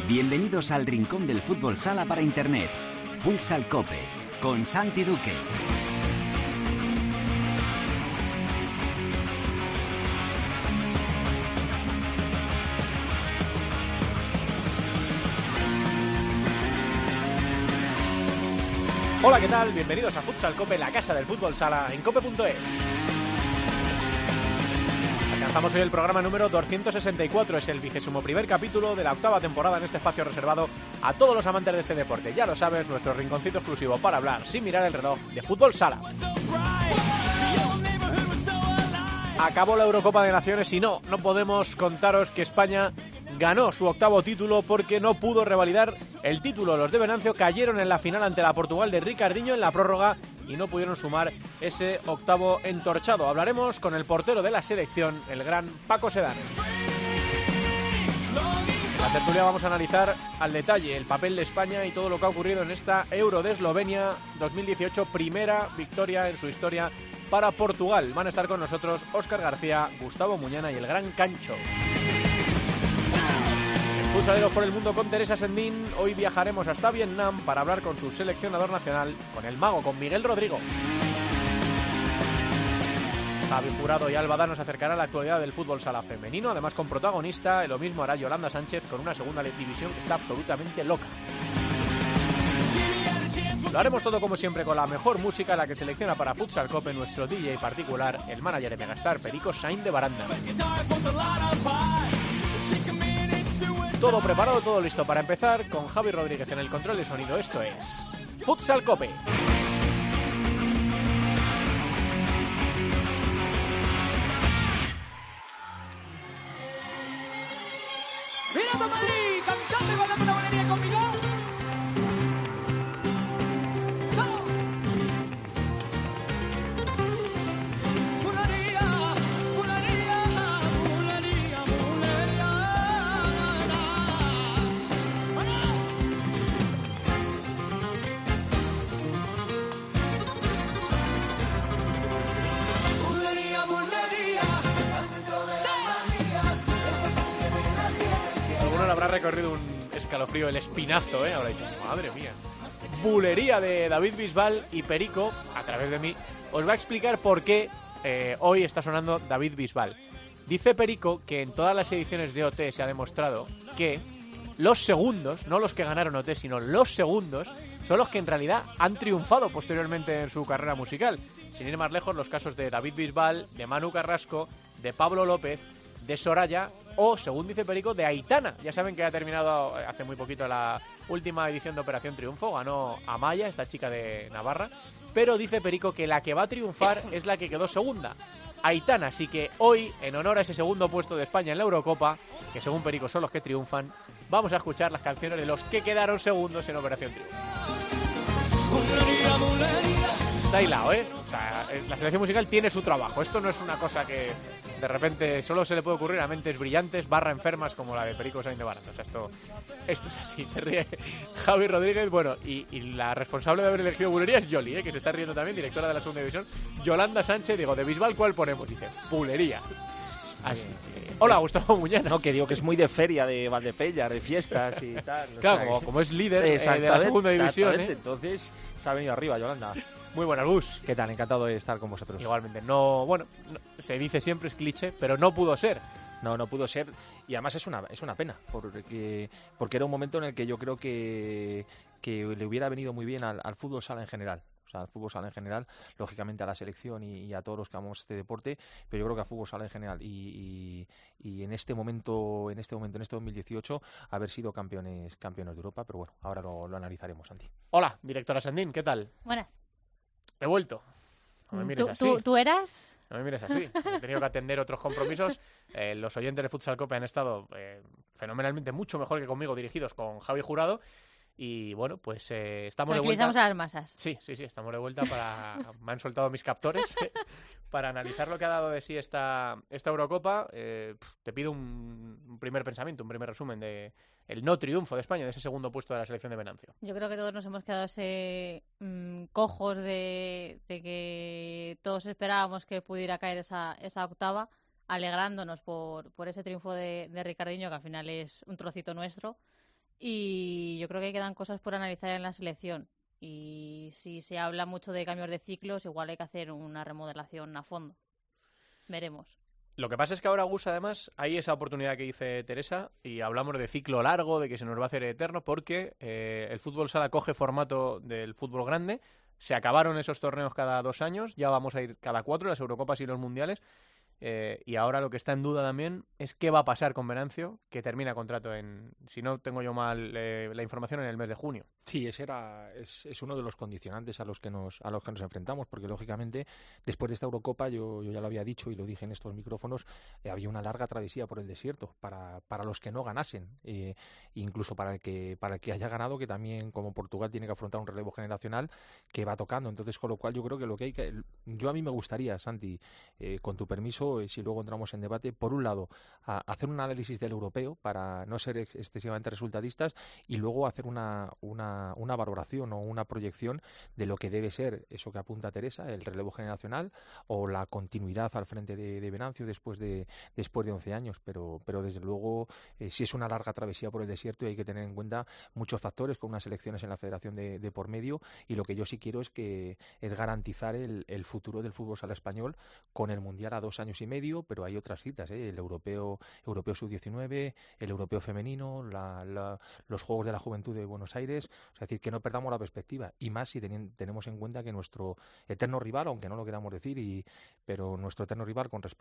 Bienvenidos al rincón del fútbol sala para internet. Futsal Cope, con Santi Duque. Hola, ¿qué tal? Bienvenidos a Futsal Cope, la casa del fútbol sala en cope.es. Alcanzamos hoy el programa número 264, es el 21º capítulo de la octava temporada en este espacio reservado a todos los amantes de este deporte. Ya lo sabes, nuestro rinconcito exclusivo para hablar sin mirar el reloj de fútbol sala. Acabó la Eurocopa de Naciones y no podemos contaros que España ganó su octavo título porque no pudo revalidar el título. Los de Venancio cayeron en la final ante la Portugal de Ricardinho en la prórroga y no pudieron sumar ese octavo entorchado. Hablaremos con el portero de la selección, el gran Paco Sedán. En la tertulia vamos a analizar al detalle el papel de España y todo lo que ha ocurrido en esta Euro de Eslovenia 2018, primera victoria en su historia para Portugal. Van a estar con nosotros Óscar García, Gustavo Muñana y el gran Cancho. Futsaleros por el mundo con Teresa Sendín. Hoy viajaremos hasta Vietnam para hablar con su seleccionador nacional, con el mago, con Miguel Rodrigo. Javi Jurado y Alba nos acercará a la actualidad del fútbol sala femenino, además con protagonista. Lo mismo hará Yolanda Sánchez con una segunda división que está absolutamente loca. Lo haremos todo como siempre con la mejor música, la que selecciona para Futsal Cope nuestro DJ particular, el manager de Megastar, Perico Sainz de Baranda. Todo preparado, todo listo para empezar, con Javi Rodríguez en el control de sonido. Esto es Futsal Cope. ¡Mirando Madrid! ¡Cantando y bailando una bulería conmigo! ¡Solo! ¡Bulería! ¡Bulería! ¡Bulería! ¡Bulería! ¡Bulería! ¡Bulería! Alguno le habrá recorrido un escalofrío, el espinazo, ¿eh? Habrá dicho, madre mía. Bulería de David Bisbal y Perico, a través de mí, os va a explicar por qué hoy está sonando David Bisbal. Dice Perico que en todas las ediciones de OT se ha demostrado que los segundos, no los que ganaron OT, sino los segundos, son los que en realidad han triunfado posteriormente en su carrera musical. Sin ir más lejos, los casos de David Bisbal, de Manu Carrasco, de Pablo López, de Soraya o, según dice Perico, de Aitana. Ya saben que ha terminado hace muy poquito la última edición de Operación Triunfo, ganó Amaya, esta chica de Navarra, pero dice Perico que la que va a triunfar es la que quedó segunda, Aitana. Así que hoy, en honor a ese segundo puesto de España en la Eurocopa, que según Perico son los que triunfan, vamos a escuchar las canciones de los que quedaron segundos en Operación Triunfo. Está hilado, ¿eh? O sea, la selección musical tiene su trabajo. Esto no es una cosa que de repente solo se le puede ocurrir a mentes brillantes / enfermas como la de Perico Sainz de Baranda. O sea, esto es así. Se ríe Javi Rodríguez. Bueno, y la responsable de haber elegido Bulería es Yoli, que se está riendo también, directora de la segunda división. Yolanda Sánchez. Digo, de Bisbal, ¿cuál ponemos? Dice, Bulería. Así que... Hola, Gustavo Muñana. No, que digo que es muy de feria, de Valdepella, de fiestas y tal. Claro, o sea, como es líder de la segunda división. Entonces se ha venido arriba, Yolanda. Muy buenas, Gus. ¿Qué tal? Encantado de estar con vosotros. Igualmente. Se dice siempre, es cliché, pero no pudo ser. No pudo ser. Y además es una pena, porque era un momento en el que yo creo que le hubiera venido muy bien al fútbol sala en general. O sea, al fútbol sala en general, lógicamente a la selección y a todos los que amamos este deporte, pero yo creo que al fútbol sala en general y en este momento, en este 2018, haber sido campeones de Europa, pero bueno, ahora lo analizaremos, Santi. Hola, directora Sandín, ¿qué tal? Buenas. He vuelto. No me mires así. ¿Tú eras? No me mires así. He tenido que atender otros compromisos. Los oyentes de Futsal Cope han estado fenomenalmente mucho mejor que conmigo, dirigidos con Javi Jurado. Y bueno, pues estamos de vuelta. Tranquilizamos a las masas. Sí, estamos de vuelta me han soltado mis captores para analizar lo que ha dado de sí esta Eurocopa. Te pido un primer pensamiento, un primer resumen de el no triunfo de España, de ese segundo puesto de la selección de Venancio. Yo creo que todos nos hemos quedado cojos de que todos esperábamos que pudiera caer esa octava, alegrándonos por ese triunfo de Ricardinho, que al final es un trocito nuestro. y yo creo que quedan cosas por analizar en la selección. Y si se habla mucho de cambios de ciclos, igual hay que hacer una remodelación a fondo. Veremos. Lo que pasa es que ahora, Gus, además, hay esa oportunidad que dice Teresa y hablamos de ciclo largo, de que se nos va a hacer eterno, porque el fútbol sala coge formato del fútbol grande. Se acabaron esos torneos cada 2 años, ya vamos a ir cada 4, las Eurocopas y los Mundiales. Y ahora lo que está en duda también es qué va a pasar con Venancio, que termina contrato si no tengo yo mal la información, en el mes de junio. Sí, ese es uno de los condicionantes a los que nos enfrentamos, porque lógicamente después de esta Eurocopa, yo ya lo había dicho y lo dije en estos micrófonos, había una larga travesía por el desierto para los que no ganasen, incluso para el que haya ganado, que también como Portugal tiene que afrontar un relevo generacional que va tocando. Entonces, con lo cual yo creo que yo a mí me gustaría, Santi, con tu permiso, si luego entramos en debate, por un lado, hacer un análisis del europeo para no ser excesivamente resultadistas y luego hacer una valoración o una proyección de lo que debe ser eso que apunta Teresa, el relevo generacional o la continuidad al frente de Venancio después de 11 años, pero desde luego sí es una larga travesía por el desierto y hay que tener en cuenta muchos factores con unas elecciones en la Federación de por medio, y lo que yo sí quiero es garantizar el futuro del fútbol sala español con el Mundial a 2 años y medio, pero hay otras citas, el europeo sub-19, el europeo femenino, los Juegos de la Juventud de Buenos Aires, es decir, que no perdamos la perspectiva, y más si tenemos en cuenta que nuestro eterno rival, aunque no lo queramos decir, pero nuestro eterno rival, con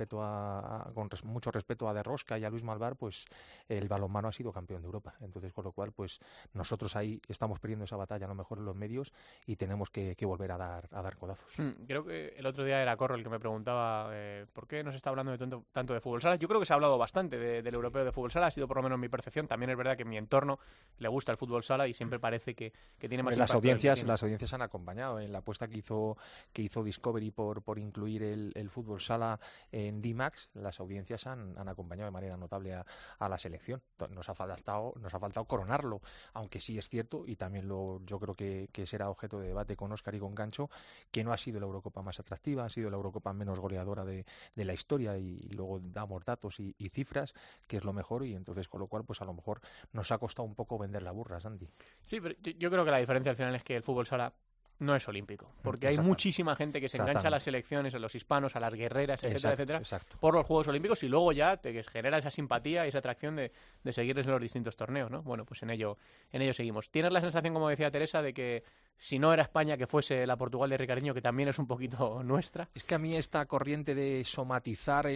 mucho respeto a De Rosca y a Luis Malvar, pues el balonmano ha sido campeón de Europa. Entonces, con lo cual, pues nosotros ahí estamos perdiendo esa batalla a lo mejor en los medios y tenemos que volver a dar codazos. Creo que el otro día era Corro el que me preguntaba por qué no se está hablando tanto de fútbol sala. Yo creo que se ha hablado bastante del europeo de fútbol sala, ha sido por lo menos mi percepción. También es verdad que en mi entorno le gusta el fútbol sala y siempre parece que tiene más las impacto. Las audiencias han acompañado en la apuesta que hizo Discovery por incluir el fútbol sala en D-Max. Las audiencias han acompañado de manera notable a la selección. Nos ha faltado coronarlo, aunque sí es cierto, y también yo creo que será objeto de debate con Óscar y con Gancho, que no ha sido la Eurocopa más atractiva, ha sido la Eurocopa menos goleadora de la historia, y luego damos datos y cifras, que es lo mejor, y entonces con lo cual pues a lo mejor nos ha costado un poco vender la burra, Santi. Sí, pero yo creo que la diferencia al final es que el fútbol sala no es olímpico, porque hay muchísima gente que se engancha a las selecciones, a los hispanos, a las guerreras, etcétera, por los Juegos Olímpicos, y luego ya te genera esa simpatía y esa atracción de seguirles en los distintos torneos, ¿no? Bueno, pues en ello seguimos. ¿Tienes la sensación, como decía Teresa, de que si no era España, que fuese la Portugal de Ricardinho, que también es un poquito nuestra? Es que a mí esta corriente de somatizar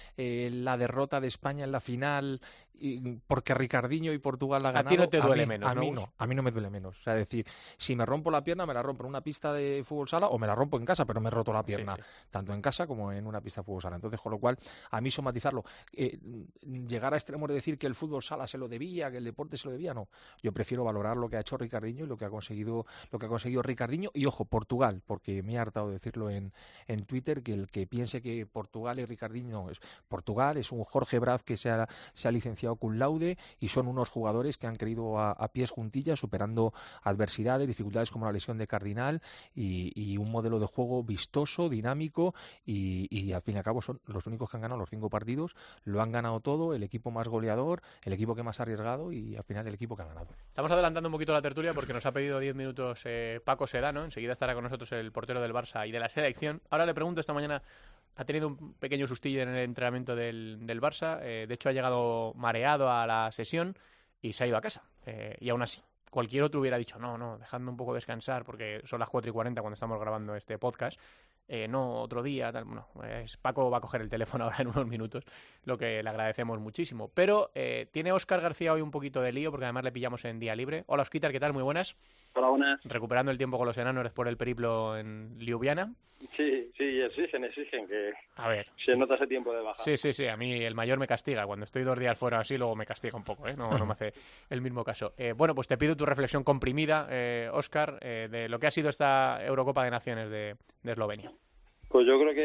la derrota de España en la final porque Ricardinho y Portugal la ganaron, a ti no te duele menos, a mí no me duele menos. O sea, decir, si me rompo la pierna, me la rompo en una pista de fútbol sala o me la rompo en casa, pero me he roto la pierna, tanto en casa como en una pista de fútbol sala. Entonces, con lo cual, a mí somatizarlo, llegar a extremos de decir que el fútbol sala se lo debía, que el deporte se lo debía, no. Yo prefiero valorar lo que ha hecho Ricardinho y lo que ha conseguido Ricardinho. Y ojo, Portugal, porque me he hartado de decirlo en Twitter, que el que piense que Portugal y Ricardinho Portugal es un Jorge Braz que se ha licenciado cum laude, y son unos jugadores que han creído a pies juntillas, superando adversidades, dificultades como la lesión de Cardinal, y un modelo de juego vistoso, dinámico, y al fin y al cabo son los únicos que han ganado los 5 partidos, lo han ganado todo, el equipo más goleador, el equipo que más ha arriesgado, y al final el equipo que ha ganado. Estamos adelantando un poquito la tertulia porque nos ha pedido 10 minutos Paco Sedano. Enseguida estará con nosotros el portero del Barça y de la selección. Ahora le pregunto, esta mañana ha tenido un pequeño sustillo en el entrenamiento del Barça. De hecho, ha llegado mareado a la sesión y se ha ido a casa. Y aún así, cualquier otro hubiera dicho, no, dejadme un poco descansar porque son las 4:40 cuando estamos grabando este podcast. No, otro día, tal. Bueno, Paco va a coger el teléfono ahora en unos minutos, lo que le agradecemos muchísimo. Pero tiene Óscar García hoy un poquito de lío porque además le pillamos en día libre. Hola, Óscar, ¿qué tal? Muy buenas. Hola, buenas. Recuperando el tiempo con los enanos después del periplo en Ljubljana. Sí, exigen que a ver, se nota ese tiempo de baja. Sí, a mí el mayor me castiga. Cuando estoy 2 días fuera así, luego me castiga un poco, no me hace el mismo caso. Bueno, pues te pido tu reflexión comprimida, Óscar, de lo que ha sido esta Eurocopa de Naciones de Eslovenia. Pues yo creo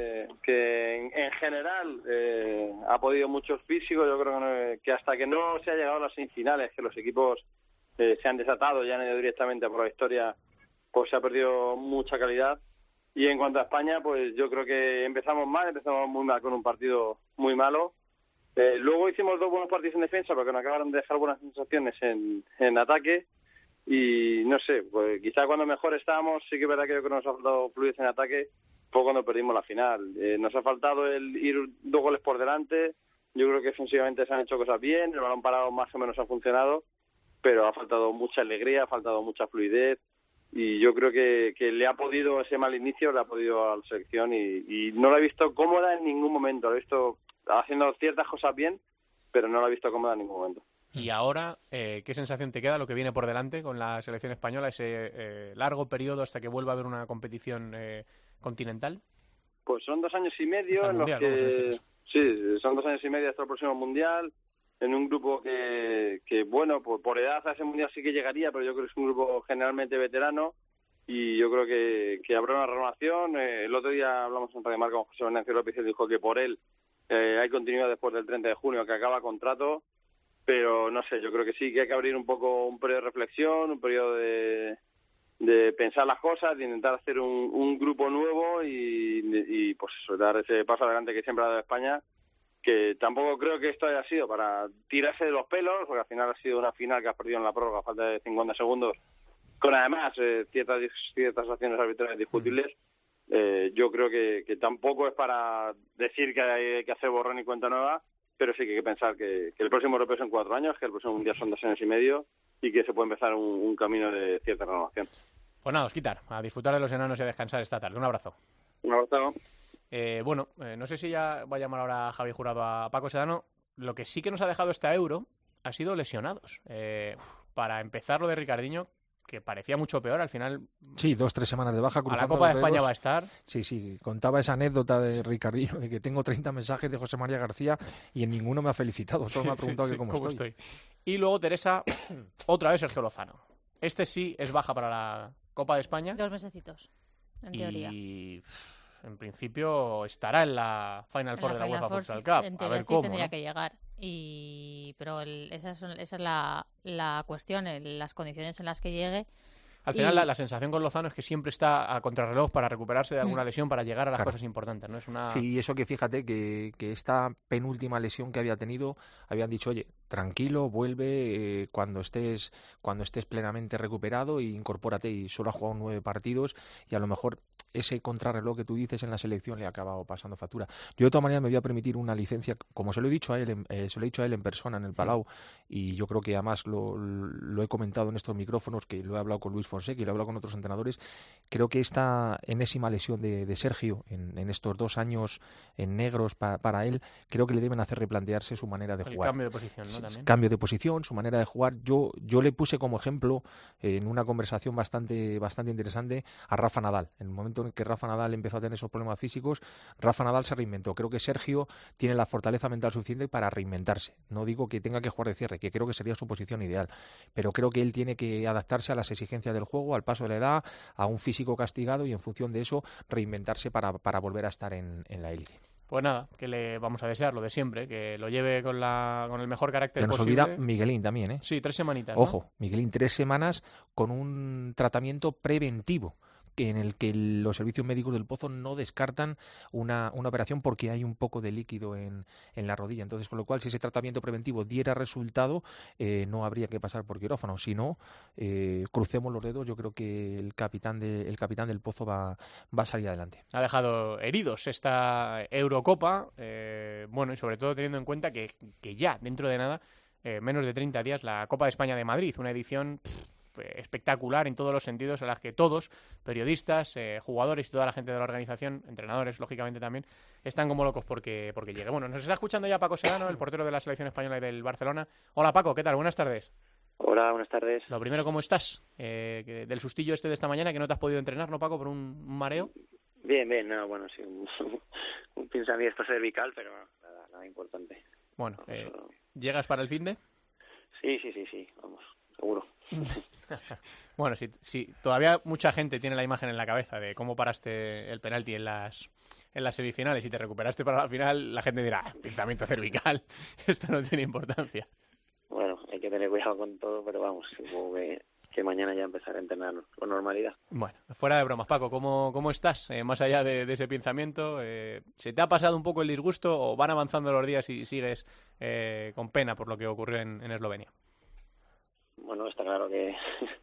que en general ha podido mucho físico. Yo creo que hasta que no se ha llegado a las semifinales, que los equipos se han desatado, ya han ido directamente por la historia, pues se ha perdido mucha calidad. Y en cuanto a España, pues yo creo que empezamos muy mal con un partido muy malo, Luego hicimos 2 buenos partidos en defensa porque nos acabaron de dejar buenas sensaciones en ataque. Y no sé, pues quizá cuando mejor estábamos, sí que es verdad que yo creo que nos ha faltado fluidez en ataque, fue cuando perdimos la final. Nos ha faltado el ir 2 goles por delante. Yo creo que ofensivamente se han hecho cosas bien, el balón parado más o menos ha funcionado, pero ha faltado mucha alegría, ha faltado mucha fluidez, y yo creo que le ha podido, ese mal inicio le ha podido a la selección, y no la he visto cómoda en ningún momento. La he visto haciendo ciertas cosas bien, pero no la he visto cómoda en ningún momento. Y ahora, ¿qué sensación te queda lo que viene por delante con la selección española, ese largo periodo hasta que vuelva a haber una competición continental? Pues son 2 años y medio en los que... Sí, son 2 años y medio hasta el próximo Mundial, en un grupo que bueno, por edad a ese Mundial sí que llegaría, pero yo creo que es un grupo generalmente veterano, y yo creo que habrá una renovación. El otro día hablamos en Radio Marca con José Ignacio López y él dijo que por él hay continuidad después del 30 de junio, que acaba contrato, pero no sé, yo creo que sí que hay que abrir un poco un periodo de reflexión, un periodo de pensar las cosas, de intentar hacer un grupo nuevo y pues eso, dar ese paso adelante que siempre ha dado España, que tampoco creo que esto haya sido para tirarse de los pelos, porque al final ha sido una final que has perdido en la prórroga a falta de 50 segundos, con además ciertas acciones arbitrales discutibles. Yo creo que tampoco es para decir que hay que hacer borrón y cuenta nueva, pero sí que hay que pensar que el próximo europeo es en 4 años, que el próximo mundial son 2 años y medio, y que se puede empezar un camino de cierta renovación. Pues nada, Osquitar, a disfrutar de los enanos y a descansar esta tarde. Un abrazo. Un abrazo. No sé si ya va a llamar ahora Javi Jurado a Paco Sedano. Lo que sí que nos ha dejado este Euro ha sido lesionados. Para empezar, lo de Ricardinho, que parecía mucho peor, al final... Sí, 2-3 semanas de baja. A la Copa de España va a estar. Sí, contaba esa anécdota de Ricardinho, de que tengo 30 mensajes de José María García y en ninguno me ha felicitado, solo me ha preguntado que cómo estoy. Y luego Teresa, otra vez Sergio Lozano. Este sí es baja para la Copa de España. 2 mesecitos, en teoría. Y en principio estará en la Final Four de la UEFA Futsal Cup. En teoría, a ver sí cómo, tendría ¿no? que llegar. Pero esa es la cuestión, las condiciones en las que llegue. Al final la sensación con Lozano es que siempre está a contrarreloj para recuperarse de alguna lesión, para llegar a las cosas importantes, ¿no? Es una... Sí, y eso que fíjate que esta penúltima lesión que había tenido, habían dicho, oye, tranquilo, vuelve cuando estés plenamente recuperado e incorpórate, y solo ha jugado 9 partidos y a lo mejor ese contrarreloj que tú dices en la selección le ha acabado pasando factura. Yo de todas maneras me voy a permitir una licencia, como se lo he dicho a él en persona en el Palau, y yo creo que además lo he comentado en estos micrófonos, que lo he hablado con Luis Fonseca y lo he hablado con otros entrenadores. Creo que esta enésima lesión de Sergio en estos 2 años en negros para él, creo que le deben hacer replantearse su manera de jugar. Cambio de posición, ¿no? También. Cambio de posición, su manera de jugar. Yo le puse como ejemplo en una conversación bastante interesante a Rafa Nadal. En el momento en que Rafa Nadal empezó a tener esos problemas físicos, Rafa Nadal se reinventó. Creo que Sergio tiene la fortaleza mental suficiente para reinventarse. No digo que tenga que jugar de cierre, que creo que sería su posición ideal, pero creo que él tiene que adaptarse a las exigencias del juego, al paso de la edad, a un físico castigado, y en función de eso reinventarse para volver a estar en la élite. Pues nada, que le vamos a desear lo de siempre, que lo lleve con el mejor carácter posible. Se nos olvida Miguelín también, ¿eh? Sí, 3 semanitas, Ojo, ¿no? Miguelín, 3 semanas con un tratamiento preventivo, en el que los servicios médicos del Pozo no descartan una operación porque hay un poco de líquido en la rodilla. Entonces, con lo cual, si ese tratamiento preventivo diera resultado, no habría que pasar por quirófano. Si no, crucemos los dedos, yo creo que el capitán del Pozo va a salir adelante. Ha dejado heridos esta Eurocopa, y sobre todo teniendo en cuenta que ya, dentro de nada, menos de 30 días, la Copa de España de Madrid, una edición espectacular en todos los sentidos, en las que todos, periodistas, jugadores y toda la gente de la organización, entrenadores, lógicamente también, están como locos porque llegue. Bueno, nos está escuchando ya Paco Sedano, el portero de la selección española y del Barcelona. Hola Paco, ¿qué tal? Buenas tardes. Hola, buenas tardes. Lo primero, ¿cómo estás? Del sustillo de esta mañana, que no te has podido entrenar, ¿no, Paco, por un mareo? Bien, sí, un pinzamiento cervical, pero nada importante. Bueno, ¿llegas para el finde? Sí, vamos, seguro. Bueno, si todavía mucha gente tiene la imagen en la cabeza de cómo paraste el penalti en las semifinales y te recuperaste para la final, la gente dirá, pinzamiento cervical, esto no tiene importancia. Bueno, hay que tener cuidado con todo, pero vamos, supongo que mañana ya empezar a entrenar con normalidad. Bueno, fuera de bromas, Paco, ¿cómo estás? Más allá de ese pensamiento, ¿se te ha pasado un poco el disgusto o van avanzando los días y sigues con pena por lo que ocurrió en Eslovenia? Bueno, está claro que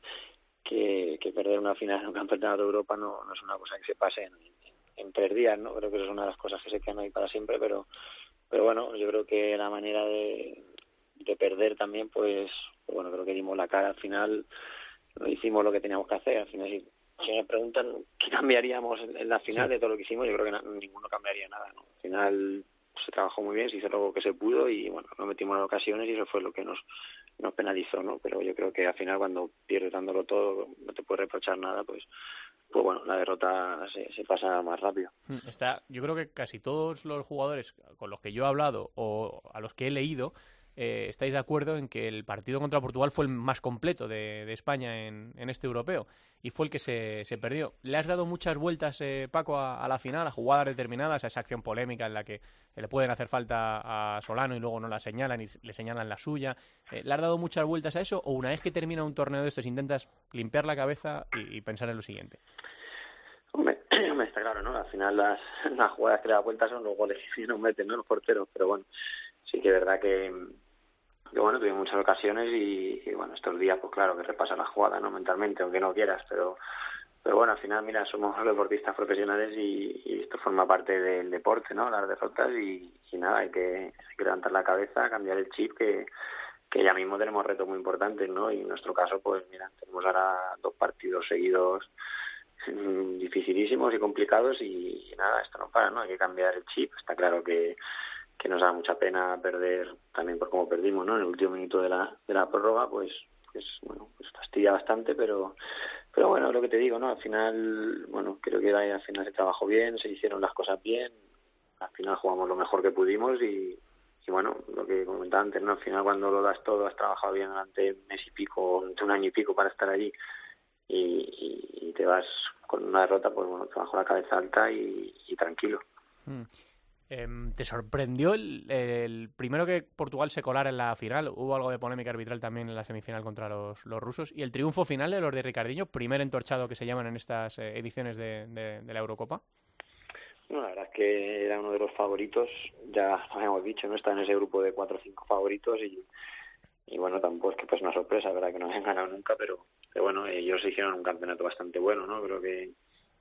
perder una final en un campeonato de Europa no es una cosa que se pase en 3 días, ¿no? Creo que eso es una de las cosas que se quedan ahí para siempre, pero bueno, yo creo que la manera de perder también, pues bueno, creo que dimos la cara al final, hicimos lo que teníamos que hacer. Al final, si me preguntan qué cambiaríamos en la final de todo lo que hicimos, yo creo que ninguno cambiaría nada, ¿no? Al final se trabajó muy bien, se hizo lo que se pudo y bueno, nos metimos en ocasiones y eso fue lo que nos penalizó, ¿no? Pero yo creo que al final cuando pierdes dándolo todo, no te puedes reprochar nada, pues bueno, la derrota se pasa más rápido. Yo creo que casi todos los jugadores con los que yo he hablado o a los que he leído estáis de acuerdo en que el partido contra Portugal fue el más completo de España en este europeo y fue el que se perdió. ¿Le has dado muchas vueltas, Paco, a la final, a jugadas determinadas, a esa acción polémica en la que le pueden hacer falta a Solano y luego no la señalan y le señalan la suya? ¿Le has dado muchas vueltas a eso o una vez que termina un torneo de estos intentas limpiar la cabeza y pensar en lo siguiente? Hombre, está claro, ¿no? Al final las jugadas que le da vueltas son los goles que no meten, ¿no? Los porteros, pero bueno, sí que es verdad que bueno, tuvimos muchas ocasiones y bueno, estos días pues claro que repasas la jugada, ¿no? Mentalmente, aunque no quieras, pero bueno, al final mira, somos deportistas profesionales y esto forma parte del deporte, ¿no? Las derrotas y nada, hay que levantar la cabeza, cambiar el chip, que ya mismo tenemos retos muy importantes, ¿no? Y en nuestro caso pues mira, tenemos ahora 2 partidos seguidos dificilísimos y complicados y nada, esto no para, ¿no? Hay que cambiar el chip. Está claro que nos da mucha pena perder también por cómo perdimos, ¿no? En el último minuto de la prórroga, pues bueno, pues fastidia bastante, pero bueno, lo que te digo, ¿no? Al final, bueno, creo que al final se trabajó bien, se hicieron las cosas bien, al final jugamos lo mejor que pudimos y bueno, lo que comentaba antes, ¿no? Al final cuando lo das todo, has trabajado bien durante un mes y pico, durante un año y pico para estar allí y te vas con una derrota, pues bueno, te bajo la cabeza alta y tranquilo. ¿Te sorprendió el primero que Portugal se colara en la final? Hubo algo de polémica arbitral también en la semifinal contra los rusos. ¿Y el triunfo final de los de Ricardinho, primer entorchado que se llaman en estas ediciones de la Eurocopa? No, la verdad es que era uno de los favoritos, ya lo habíamos dicho, no está en ese grupo de 4 o 5 favoritos y bueno, tampoco es que pues una sorpresa, la verdad que no habían ganado nunca, pero bueno, ellos hicieron un campeonato bastante bueno, ¿no? Creo que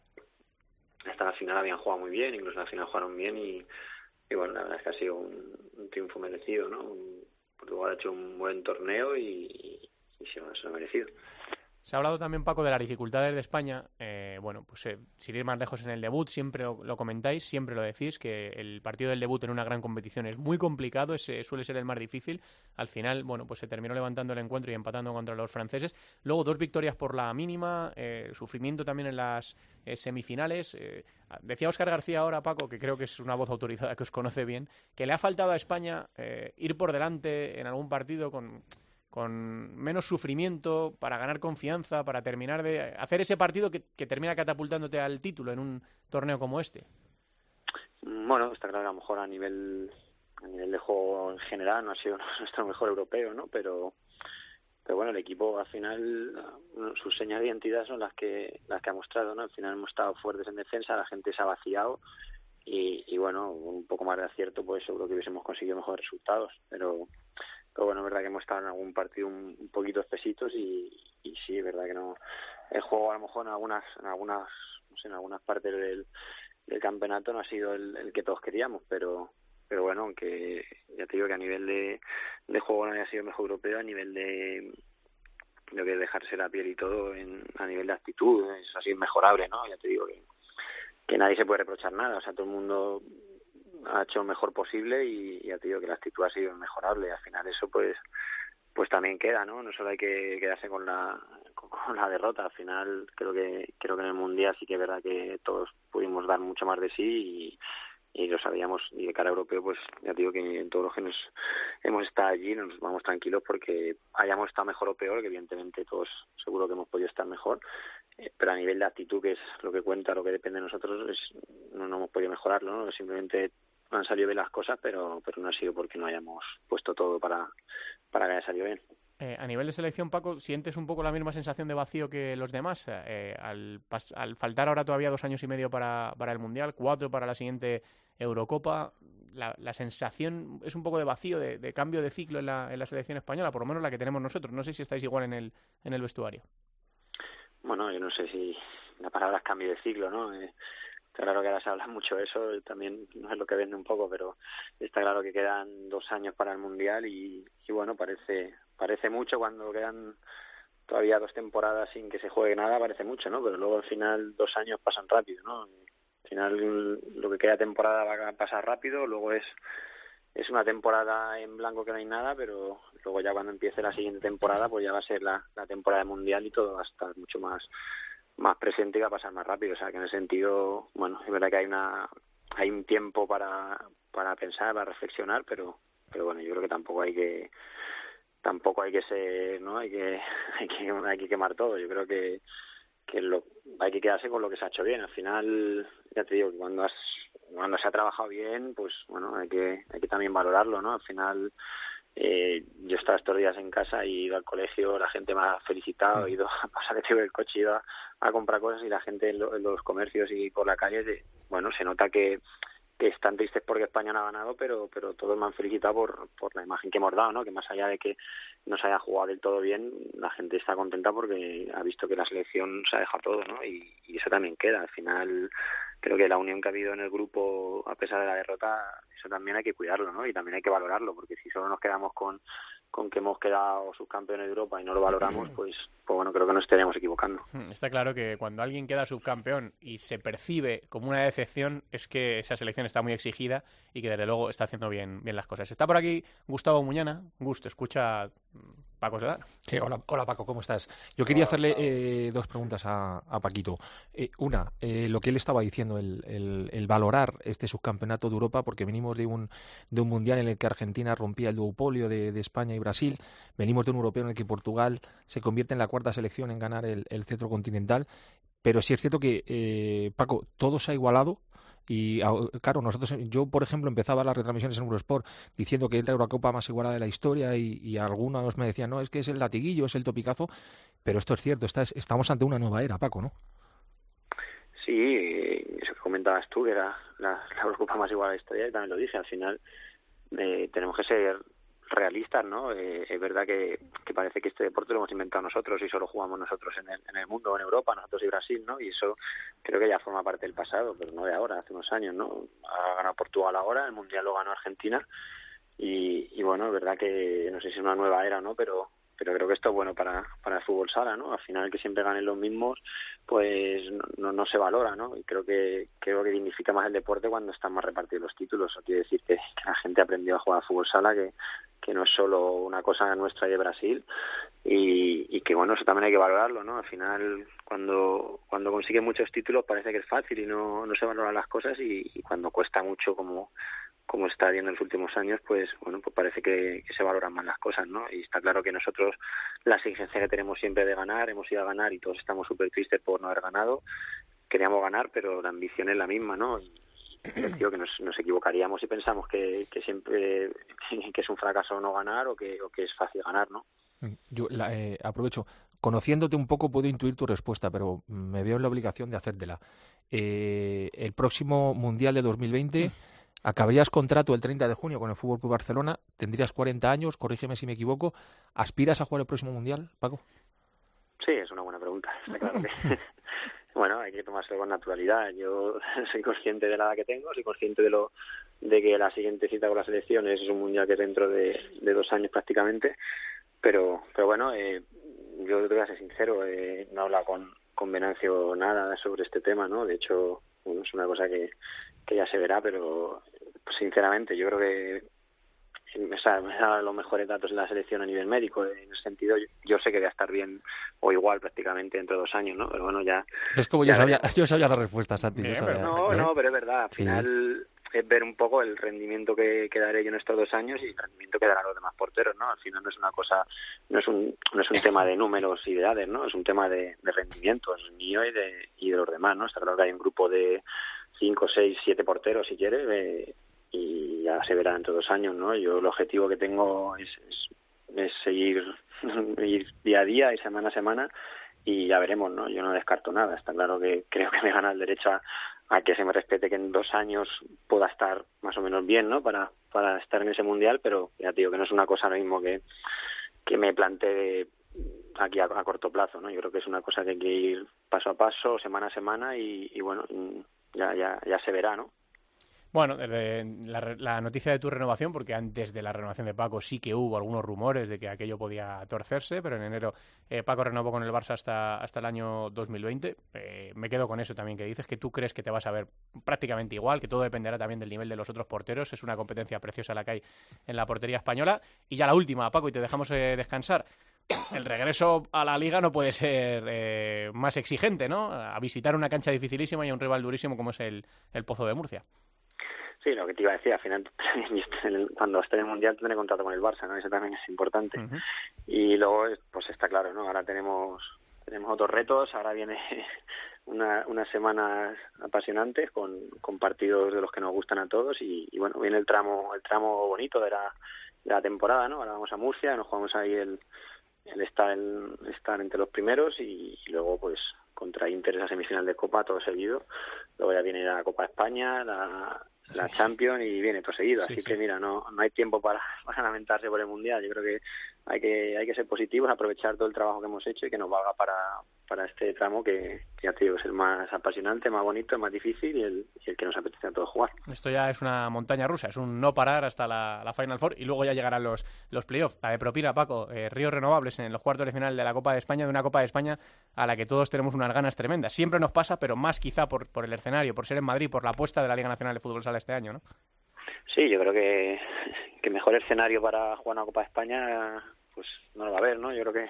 hasta la final habían jugado muy bien, incluso en la final jugaron bien y bueno, la verdad es que ha sido un triunfo merecido, ¿no? Portugal ha hecho un buen torneo y se lo ha merecido. Se ha hablado también, Paco, de las dificultades de España. Bueno, pues sin ir más lejos en el debut, siempre lo comentáis, siempre lo decís, que el partido del debut en una gran competición es muy complicado, suele ser el más difícil. Al final, bueno, pues se terminó levantando el encuentro y empatando contra los franceses. Luego 2 victorias por la mínima, sufrimiento también en las semifinales. Decía Óscar García ahora, Paco, que creo que es una voz autorizada que os conoce bien, que le ha faltado a España ir por delante en algún partido con menos sufrimiento, para ganar confianza, para terminar de hacer ese partido que termina catapultándote al título en un torneo como este. Bueno, está claro, a lo mejor a nivel de juego en general no ha sido nuestro mejor europeo, ¿no? Pero bueno, el equipo al final, sus señas de identidad son las que ha mostrado, ¿no? Al final hemos estado fuertes en defensa, la gente se ha vaciado y bueno, un poco más de acierto, pues seguro que hubiésemos conseguido mejores resultados, pero bueno, es verdad que hemos estado en algún partido un poquito espesitos y sí, es verdad que no, el juego a lo mejor en algunas no sé, en algunas partes del campeonato no ha sido el que todos queríamos, pero bueno, aunque ya te digo que a nivel de juego no haya sido el mejor europeo, a nivel de lo que es dejarse la piel y todo, a nivel de actitud, es así mejorable, ¿no? Ya te digo que nadie se puede reprochar nada, o sea, todo el mundo ha hecho lo mejor posible y ya te digo que la actitud ha sido inmejorable. Al final eso pues también queda, ¿no? No solo hay que quedarse con la derrota. Al final creo que en el Mundial sí que es verdad que todos pudimos dar mucho más de sí y lo sabíamos, y de cara a europeo pues ya te digo que en todos los que nos hemos estado allí nos vamos tranquilos porque hayamos estado mejor o peor, que evidentemente todos seguro que hemos podido estar mejor, pero a nivel de actitud, que es lo que cuenta, lo que depende de nosotros, no hemos podido mejorarlo, ¿no? Simplemente han salido bien las cosas, pero no ha sido porque no hayamos puesto todo para que haya salido bien. A nivel de selección, Paco, ¿sientes un poco la misma sensación de vacío que los demás? Al faltar ahora todavía 2 años y medio para el Mundial, 4 para la siguiente Eurocopa, la sensación es un poco de vacío, de cambio de ciclo en la selección española, por lo menos la que tenemos nosotros. No sé si estáis igual en el vestuario. Bueno, yo no sé si la palabra es cambio de ciclo, ¿no? Está claro que ahora se habla mucho de eso, también no es lo que vende un poco, pero está claro que quedan 2 años para el Mundial y bueno, parece mucho cuando quedan todavía 2 temporadas sin que se juegue nada, parece mucho, ¿no? Pero luego al final 2 años pasan rápido, ¿no? Al final lo que queda temporada va a pasar rápido, luego es una temporada en blanco que no hay nada, pero luego ya cuando empiece la siguiente temporada pues ya va a ser la temporada mundial y todo va a estar mucho más presente y va a pasar más rápido. O sea que en ese sentido, bueno, es verdad que hay un tiempo para pensar, para reflexionar, pero bueno, yo creo que tampoco hay que ser, ¿no? Hay que quemar todo. Yo creo que hay que quedarse con lo que se ha hecho bien. Al final, ya te digo, que cuando se ha trabajado bien, pues bueno, hay que también valorarlo, ¿no? Al final, yo estaba estos días en casa y he ido al colegio, la gente me ha felicitado, he ido a pasar el coche, he ido a comprar cosas y la gente en los comercios y por la calle, bueno, se nota que están tristes porque España no ha ganado, pero todos me han felicitado por la imagen que hemos dado, ¿no? Que más allá de que no se haya jugado del todo bien, la gente está contenta porque ha visto que la selección se ha dejado todo, ¿no? Y eso también queda. Al final, creo que la unión que ha habido en el grupo, a pesar de la derrota, eso también hay que cuidarlo, ¿no? Y también hay que valorarlo, porque si solo nos quedamos con que hemos quedado subcampeones de Europa y no lo valoramos, pues bueno, creo que nos estaríamos equivocando. Está claro que cuando alguien queda subcampeón y se percibe como una decepción, es que esa selección está muy exigida y que desde luego está haciendo bien las cosas. Está por aquí Gustavo Muñana. Gusto, escucha Paco Sedano. Sí, hola Paco, ¿cómo estás? Yo quería hacerle 2 preguntas a Paquito. Una, lo que él estaba diciendo, el valorar este subcampeonato de Europa, porque venimos de un mundial en el que Argentina rompía el duopolio de España y Brasil, venimos de un europeo en el que Portugal se convierte en la 4ª selección en ganar el cetro continental, pero sí es cierto que, Paco, todo se ha igualado. Y claro, yo por ejemplo empezaba las retransmisiones en Eurosport diciendo que es la Eurocopa más igualada de la historia y algunos me decían, no, es que es el latiguillo, es el topicazo, pero esto es cierto, estamos ante una nueva era, Paco, ¿no? Sí, eso que comentabas tú, que era la Eurocopa más igualada de la historia, y también lo dije, al final tenemos que ser realistas, ¿no? Es verdad que parece que este deporte lo hemos inventado nosotros y solo jugamos nosotros en el mundo, en Europa, nosotros y Brasil, ¿no? Y eso creo que ya forma parte del pasado, pero no de ahora, hace unos años, ¿no? Ha ganado Portugal ahora, el Mundial lo ganó Argentina y bueno, es verdad que no sé si es una nueva era, ¿no? Pero creo que esto es bueno para el fútbol sala, ¿no? Al final que siempre ganen los mismos, pues no se valora, ¿no? Y creo que dignifica más el deporte cuando están más repartidos los títulos. Eso quiere decir que la gente aprendió a jugar a fútbol sala, que no es solo una cosa nuestra y de Brasil, y que bueno, eso también hay que valorarlo, ¿no? Al final, cuando consigues muchos títulos parece que es fácil y no se valoran las cosas, y cuando cuesta mucho como está viendo en los últimos años, pues bueno, pues parece que se valoran más las cosas, ¿no? Y está claro que nosotros la exigencia que tenemos siempre de ganar, hemos ido a ganar y todos estamos súper tristes por no haber ganado, queríamos ganar, pero la ambición es la misma, ¿no? Y digo que nos equivocaríamos si pensamos que siempre que es un fracaso no ganar o que es fácil ganar, ¿no? Yo aprovecho, conociéndote un poco puedo intuir tu respuesta, pero me veo en la obligación de hacértela. El próximo Mundial de 2020 acabarías contrato el 30 de junio con el FC Barcelona, tendrías 40 años, corrígeme si me equivoco. ¿Aspiras a jugar el próximo Mundial, Paco? Sí, es una buena pregunta, está claro que bueno, hay que tomárselo con naturalidad. Yo soy consciente de la edad que tengo, soy consciente de que la siguiente cita con la selección es un Mundial que es dentro de 2 años prácticamente, pero bueno, yo te voy a ser sincero, no he hablado con Venancio nada sobre este tema, ¿no? De hecho, bueno, es una cosa que ya se verá, pero pues, sinceramente yo creo que me da los mejores datos en la selección a nivel médico. En ese sentido, yo sé que voy a estar bien o igual prácticamente dentro de 2 años, ¿no? Pero bueno, ya... Es como yo sabía la respuesta, Santi. No, pero es verdad. Al final es ver un poco el rendimiento que daré yo en estos 2 años y el rendimiento que darán los demás porteros, ¿no? Al final no es una cosa, no es un tema de números y de edades, ¿no? Es un tema de rendimientos mío y de los demás, ¿no? Está claro que hay un grupo de 5, 6, 7 porteros, si quieres, y ya se verá dentro de 2 años, ¿no? Yo el objetivo que tengo es es seguir ir día a día y semana a semana, y ya veremos, ¿no? Yo no descarto nada. Está claro que creo que me gana el derecho a que se me respete, que en 2 años pueda estar más o menos bien, ¿no? Para estar en ese mundial, pero ya te digo que no es una cosa ahora mismo que me plantee aquí a corto plazo, ¿no? Yo creo que es una cosa que hay que ir paso a paso, semana a semana, y bueno, ya se verá, ¿no? Bueno, la noticia de tu renovación, porque antes de la renovación de Paco sí que hubo algunos rumores de que aquello podía torcerse, pero en enero Paco renovó con el Barça hasta el año 2020. Me quedo con eso también que dices, que tú crees que te vas a ver prácticamente igual, que todo dependerá también del nivel de los otros porteros. Es una competencia preciosa la que hay en la portería española. Y ya la última, Paco, y te dejamos descansar. El regreso a la Liga no puede ser más exigente, ¿no? A visitar una cancha dificilísima y a un rival durísimo como es el Pozo de Murcia. Sí, lo que te iba a decir, al final, cuando esté en el Mundial tendré contrato con el Barça, ¿no? Eso también es importante. Uh-huh. Y luego, pues está claro, ¿no? Ahora tenemos otros retos, ahora viene unas semanas apasionantes con partidos de los que nos gustan a todos, y bueno, viene el tramo bonito de la temporada, ¿no? Ahora vamos a Murcia, nos jugamos ahí el estar entre los primeros, y luego pues contra Inter esa semifinal de Copa, todo seguido. Luego ya viene la Copa de España, la Champions, y viene todo seguido. Así que mira, no hay tiempo para lamentarse por el Mundial. Yo creo que hay que ser positivos, aprovechar todo el trabajo que hemos hecho y que nos valga para este tramo que ya te digo, es el más apasionante, más bonito, el más difícil y el que nos apetece a todos jugar. Esto ya es una montaña rusa, es un no parar hasta la Final Four, y luego ya llegarán los playoffs. La de propina, Paco, ríos renovables en los cuartos de final de la Copa de España, de una Copa de España a la que todos tenemos unas ganas tremendas. Siempre nos pasa, pero más quizá por el escenario, por ser en Madrid, por la apuesta de la Liga Nacional de Fútbol Sala este año, ¿no? Sí, yo creo que mejor escenario para jugar una Copa de España pues no lo va a haber, ¿no? Yo creo que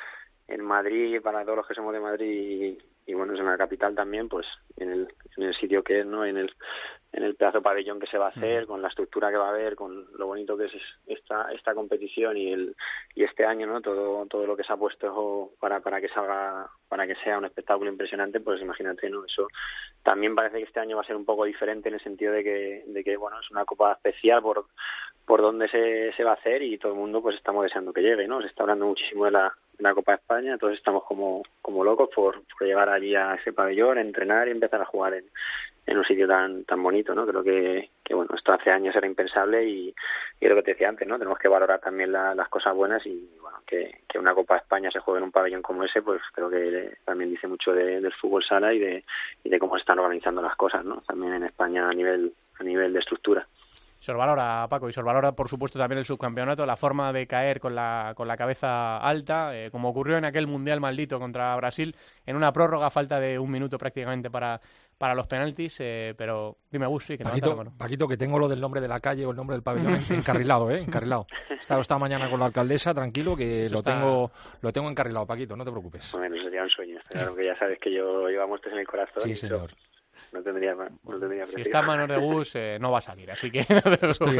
en Madrid, para todos los que somos de Madrid y bueno, es en la capital también, pues en el sitio que es, ¿no? En el pedazo de pabellón que se va a hacer, con la estructura que va a haber, con lo bonito que es esta competición y este año, ¿no? Todo lo que se ha puesto para que salga, para que sea un espectáculo impresionante, pues imagínate, ¿no? Eso también parece que este año va a ser un poco diferente en el sentido de que bueno, es una copa especial por donde se va a hacer, y todo el mundo pues estamos deseando que llegue, ¿no? Se está hablando muchísimo de la Copa de España, entonces estamos como locos por llegar allí a ese pabellón, entrenar y empezar a jugar en un sitio tan bonito, ¿no? Creo que bueno, esto hace años era impensable, y lo que te decía antes, ¿no? Tenemos que valorar también las cosas buenas, y bueno, que una Copa de España se juegue en un pabellón como ese, pues creo que también dice mucho del fútbol sala y de cómo se están organizando las cosas, ¿no? También en España a nivel de estructura. Sorvalora, Paco, y sorvalora, por supuesto, también el subcampeonato, la forma de caer con la cabeza alta, como ocurrió en aquel Mundial maldito contra Brasil, en una prórroga, falta de 1 minuto prácticamente para los penaltis, pero dime, Gus, sí, que Paquito, que tengo lo del nombre de la calle o el nombre del pabellón encarrilado, encarrilado. He estado esta mañana con la alcaldesa, tranquilo, que lo tengo encarrilado, Paquito, no te preocupes. Bueno, eso sería un sueño, claro que ya sabes que yo llevo a muertes en el corazón. Sí, señor. No tendría si está en manos de Gus, no va a salir, así que estoy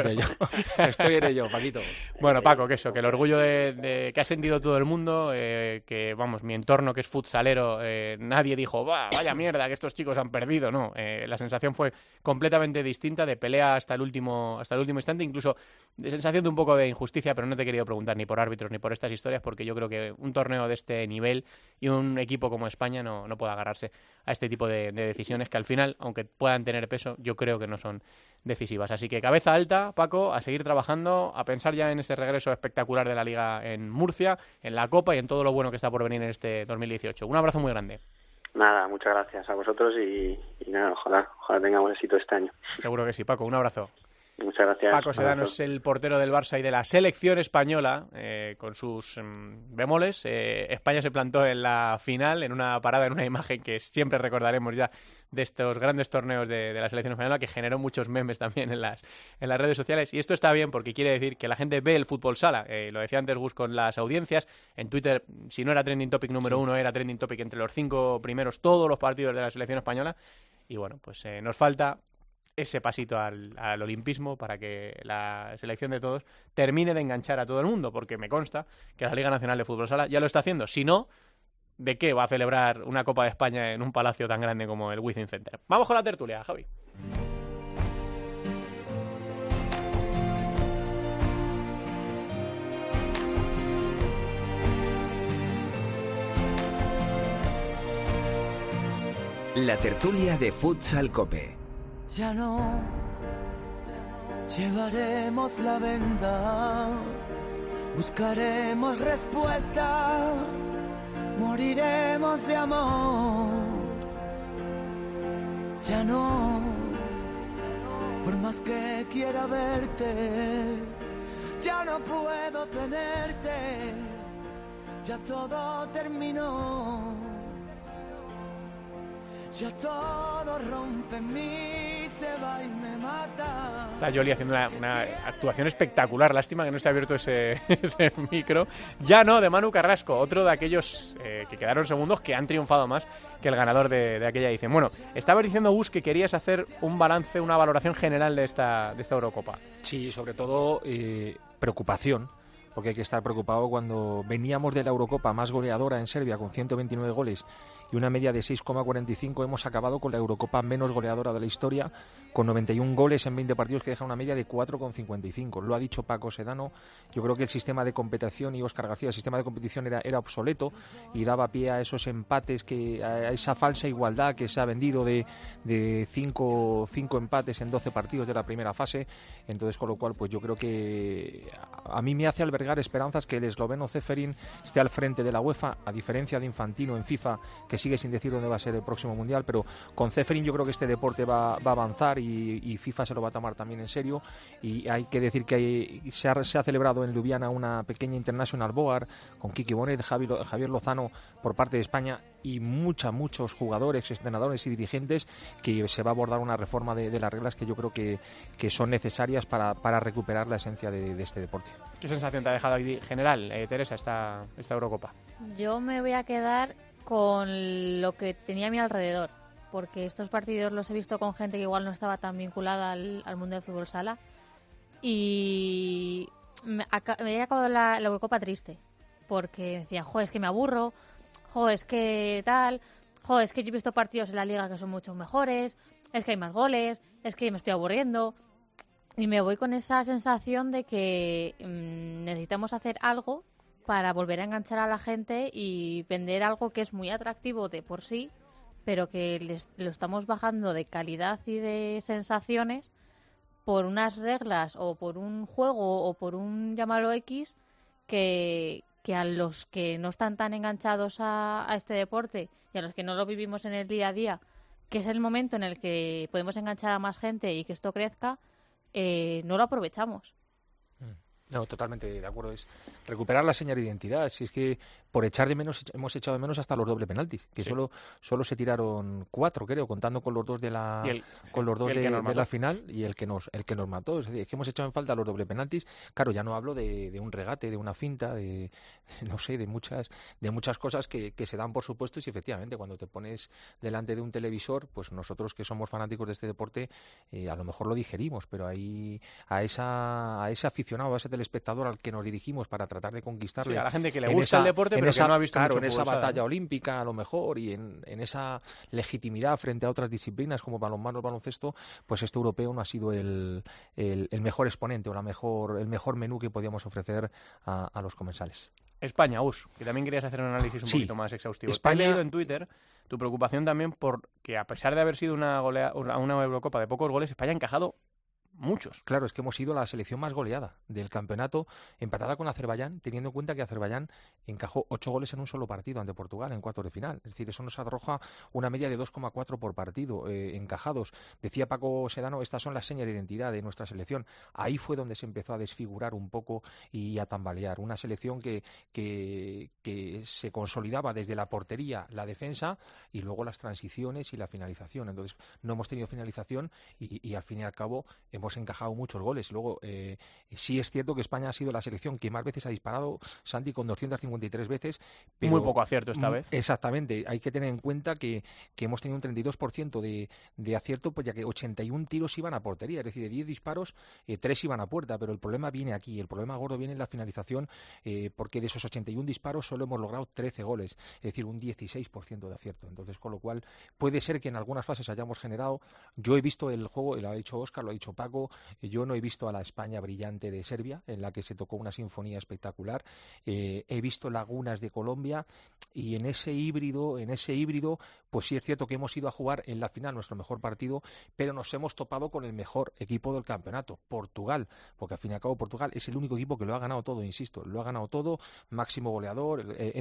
en ello, Paquito. Bueno, Paco, que el orgullo de que ha sentido todo el mundo, que vamos, mi entorno que es futsalero, nadie dijo, vaya mierda, que estos chicos han perdido, no, la sensación fue completamente distinta, de pelea hasta el último instante, incluso de sensación de un poco de injusticia, pero no te he querido preguntar ni por árbitros ni por estas historias, porque yo creo que un torneo de este nivel y un equipo como España no puede agarrarse a este tipo de decisiones que al final, aunque puedan tener peso, yo creo que no son decisivas. Así que cabeza alta, Paco, a seguir trabajando, a pensar ya en ese regreso espectacular de la Liga en Murcia, en la Copa y en todo lo bueno que está por venir en este 2018. Un abrazo muy grande. Nada, muchas gracias a vosotros y nada, ojalá tengamos éxito este año. Seguro que sí, Paco, un abrazo. Muchas gracias. Paco Sedano es el portero del Barça y de la selección española, con sus bemoles. España se plantó en la final, en una parada, en una imagen que siempre recordaremos ya de estos grandes torneos de la selección española, que generó muchos memes también en las redes sociales. Y esto está bien porque quiere decir que la gente ve el fútbol sala. Lo decía antes Gus con las audiencias. En Twitter, si no era trending topic número 1, era trending topic entre los 5 primeros todos los partidos de la selección española. Y bueno, pues nos falta ese pasito al olimpismo para que la selección de todos termine de enganchar a todo el mundo, porque me consta que la Liga Nacional de Fútbol Sala ya lo está haciendo. Si no, ¿de qué va a celebrar una Copa de España en un palacio tan grande como el Within Center? Vamos con la tertulia, Javi. La tertulia de Futsal Cope. Ya no llevaremos la venda, buscaremos respuestas, moriremos de amor. Ya no, por más que quiera verte, ya no puedo tenerte, ya todo terminó, ya todo rompe en mí, se va y me mata. Está Yoli haciendo una actuación espectacular. Lástima que no esté abierto ese micro. Ya no, de Manu Carrasco, otro de aquellos que quedaron segundos, que han triunfado más que el ganador de aquella edición. Bueno, estaba diciendo Gus que querías hacer un balance, una valoración general de esta Eurocopa. Sí, sobre todo preocupación, porque hay que estar preocupado cuando veníamos de la Eurocopa más goleadora en Serbia con 129 goles y una media de 6,45. Hemos acabado con la Eurocopa menos goleadora de la historia, con 91 goles en 20 partidos, que deja una media de 4,55. Lo ha dicho Paco Sedano. Yo creo que el sistema de competición, y Óscar García, el sistema de competición era obsoleto y daba pie a esos empates, a esa falsa igualdad que se ha vendido de 5 empates en 12 partidos de la primera fase. Entonces, con lo cual, pues yo creo que a mí me hace albergar esperanzas que el esloveno Ceferin esté al frente de la UEFA, a diferencia de Infantino en FIFA, que sigue sin decir dónde va a ser el próximo mundial, pero con Ceferin yo creo que este deporte va a avanzar y FIFA se lo va a tomar también en serio. Y hay que decir que se ha celebrado en Ljubljana una pequeña International Board con Kiki Bonet, Javier Lozano por parte de España y muchos jugadores, entrenadores y dirigentes, que se va a abordar una reforma de las reglas que yo creo que son necesarias para recuperar la esencia de este deporte. ¿Qué sensación te ha dejado aquí general, Teresa, esta Eurocopa? Yo me voy a quedar con lo que tenía a mi alrededor, porque estos partidos los he visto con gente que igual no estaba tan vinculada al mundo del fútbol sala, y me había acabado la Eurocopa triste, porque decía, es que me aburro, es que tal, es que yo he visto partidos en la liga que son mucho mejores, es que hay más goles, es que me estoy aburriendo, y me voy con esa sensación de que necesitamos hacer algo para volver a enganchar a la gente y vender algo que es muy atractivo de por sí, pero que lo estamos bajando de calidad y de sensaciones por unas reglas o por un juego o por un llámalo X que a los que no están tan enganchados a este deporte y a los que no lo vivimos en el día a día, que es el momento en el que podemos enganchar a más gente y que esto crezca, no lo aprovechamos. No, totalmente de acuerdo. Es recuperar la señal de identidad. Si es que por echar de menos, hemos echado de menos hasta los doble penaltis, que sí. solo se tiraron 4, creo, contando con los dos de la final y el que nos mató. Es decir, es que hemos echado en falta los doble penaltis. Claro, ya no hablo de un regate, de una finta, de muchas cosas que se dan por supuesto. Y efectivamente, cuando te pones delante de un televisor, pues nosotros que somos fanáticos de este deporte, a lo mejor lo digerimos, pero ahí a ese aficionado, a ese telespectador al que nos dirigimos para tratar de conquistarle, sí, a la gente que le gusta el deporte pero que no ha visto mucho en esa fútbol, batalla olímpica a lo mejor, y en esa legitimidad frente a otras disciplinas como balonmano, baloncesto, pues este europeo no ha sido el mejor exponente o el mejor menú que podíamos ofrecer a los comensales. España, que también querías hacer un análisis un poquito más exhaustivo. España... He leído en Twitter tu preocupación también porque a pesar de haber sido una Eurocopa de pocos goles, España ha encajado muchos. Claro, es que hemos sido la selección más goleada del campeonato, empatada con Azerbaiyán, teniendo en cuenta que Azerbaiyán encajó 8 goles en un solo partido ante Portugal en cuartos de final. Es decir, eso nos arroja una media de 2,4 por partido encajados. Decía Paco Sedano, estas son las señas de identidad de nuestra selección. Ahí fue donde se empezó a desfigurar un poco y a tambalear. Una selección que se consolidaba desde la portería, la defensa y luego las transiciones y la finalización. Entonces, no hemos tenido finalización y al fin y al cabo hemos encajado muchos goles. Luego, sí es cierto que España ha sido la selección que más veces ha disparado, Santi, con 253 veces. Pero muy poco acierto esta vez. Exactamente. Hay que tener en cuenta que hemos tenido un 32% de acierto, pues ya que 81 tiros iban a portería. Es decir, de 10 disparos, 3 iban a puerta. Pero el problema viene aquí. El problema gordo viene en la finalización, porque de esos 81 disparos solo hemos logrado 13 goles. Es decir, un 16% de acierto. Entonces, con lo cual, puede ser que en algunas fases hayamos generado... Yo he visto el juego, lo ha dicho Óscar, lo ha dicho Paco, embargo, yo no he visto a la España brillante de Serbia, en la que se tocó una sinfonía espectacular. He visto lagunas de Colombia, y en ese híbrido, pues sí es cierto que hemos ido a jugar en la final nuestro mejor partido, pero nos hemos topado con el mejor equipo del campeonato, Portugal, porque al fin y al cabo Portugal es el único equipo que lo ha ganado todo, insisto, lo ha ganado todo, máximo goleador,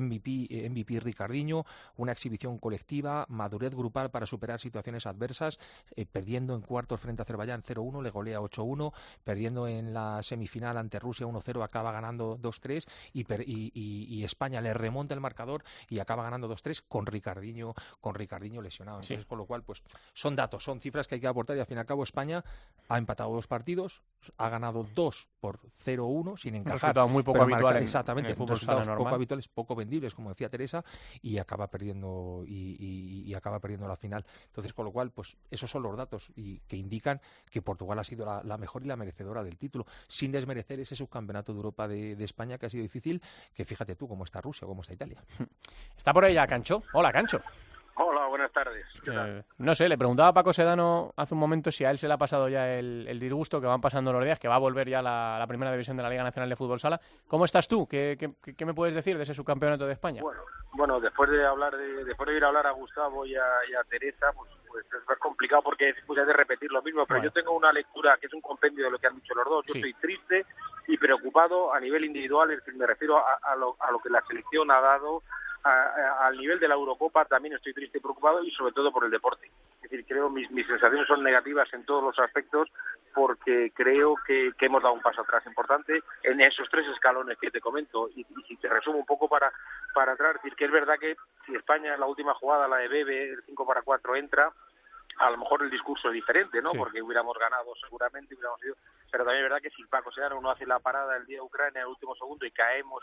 MVP Ricardinho, una exhibición colectiva, madurez grupal para superar situaciones adversas, perdiendo en cuartos frente a Azerbaiyán 0-1, le golea 8-1, perdiendo en la semifinal ante Rusia 1-0, acaba ganando 2-3, y España le remonta el marcador y acaba ganando 2-3 con Ricardinho lesionado. Entonces, Sí. con lo cual, pues son datos, son cifras que hay que aportar, y al fin y al cabo España ha empatado 2 partidos, ha ganado 2 por 0-1 sin encajar. Resultado muy poco habitual exactamente, en el fútbol sala resultados normal. poco habituales, poco vendibles, como decía Teresa, y acaba perdiendo y acaba perdiendo la final. Entonces, con lo cual, pues esos son los datos y que indican que Portugal ha sido la mejor y la merecedora del título, sin desmerecer ese subcampeonato de Europa de España, que ha sido difícil, que fíjate tú cómo está Rusia, cómo está Italia. Está por ahí ya Cancho. Hola, Cancho. Hola, buenas tardes. ¿Qué tal? No sé, le preguntaba a Paco Sedano hace un momento si a él se le ha pasado ya el disgusto, que van pasando los días, que va a volver ya la primera división de la Liga Nacional de Fútbol Sala. ¿Cómo estás tú? ¿Qué me puedes decir de ese subcampeonato de España? Bueno, después de ir a hablar a Gustavo y a Teresa, pues es complicado porque es de repetir lo mismo, pero Bueno. yo tengo una lectura que es un compendio de lo que han dicho los dos. Yo Sí. estoy triste y preocupado a nivel individual, es decir, me refiero a lo que la selección ha dado. Al nivel de la Eurocopa también estoy triste y preocupado, y sobre todo por el deporte. Es decir, creo mis sensaciones son negativas en todos los aspectos, porque creo que hemos dado un paso atrás importante en esos 3 escalones que te comento. Y si te resumo un poco para atrás, decir que es verdad que si España en la última jugada, la de Bebe, el 5-4 entra, a lo mejor el discurso es diferente, ¿no? Sí. Porque hubiéramos ganado seguramente, hubiéramos ido. Pero también es verdad que si Paco Sedano no hace la parada el día de Ucrania en el último segundo y caemos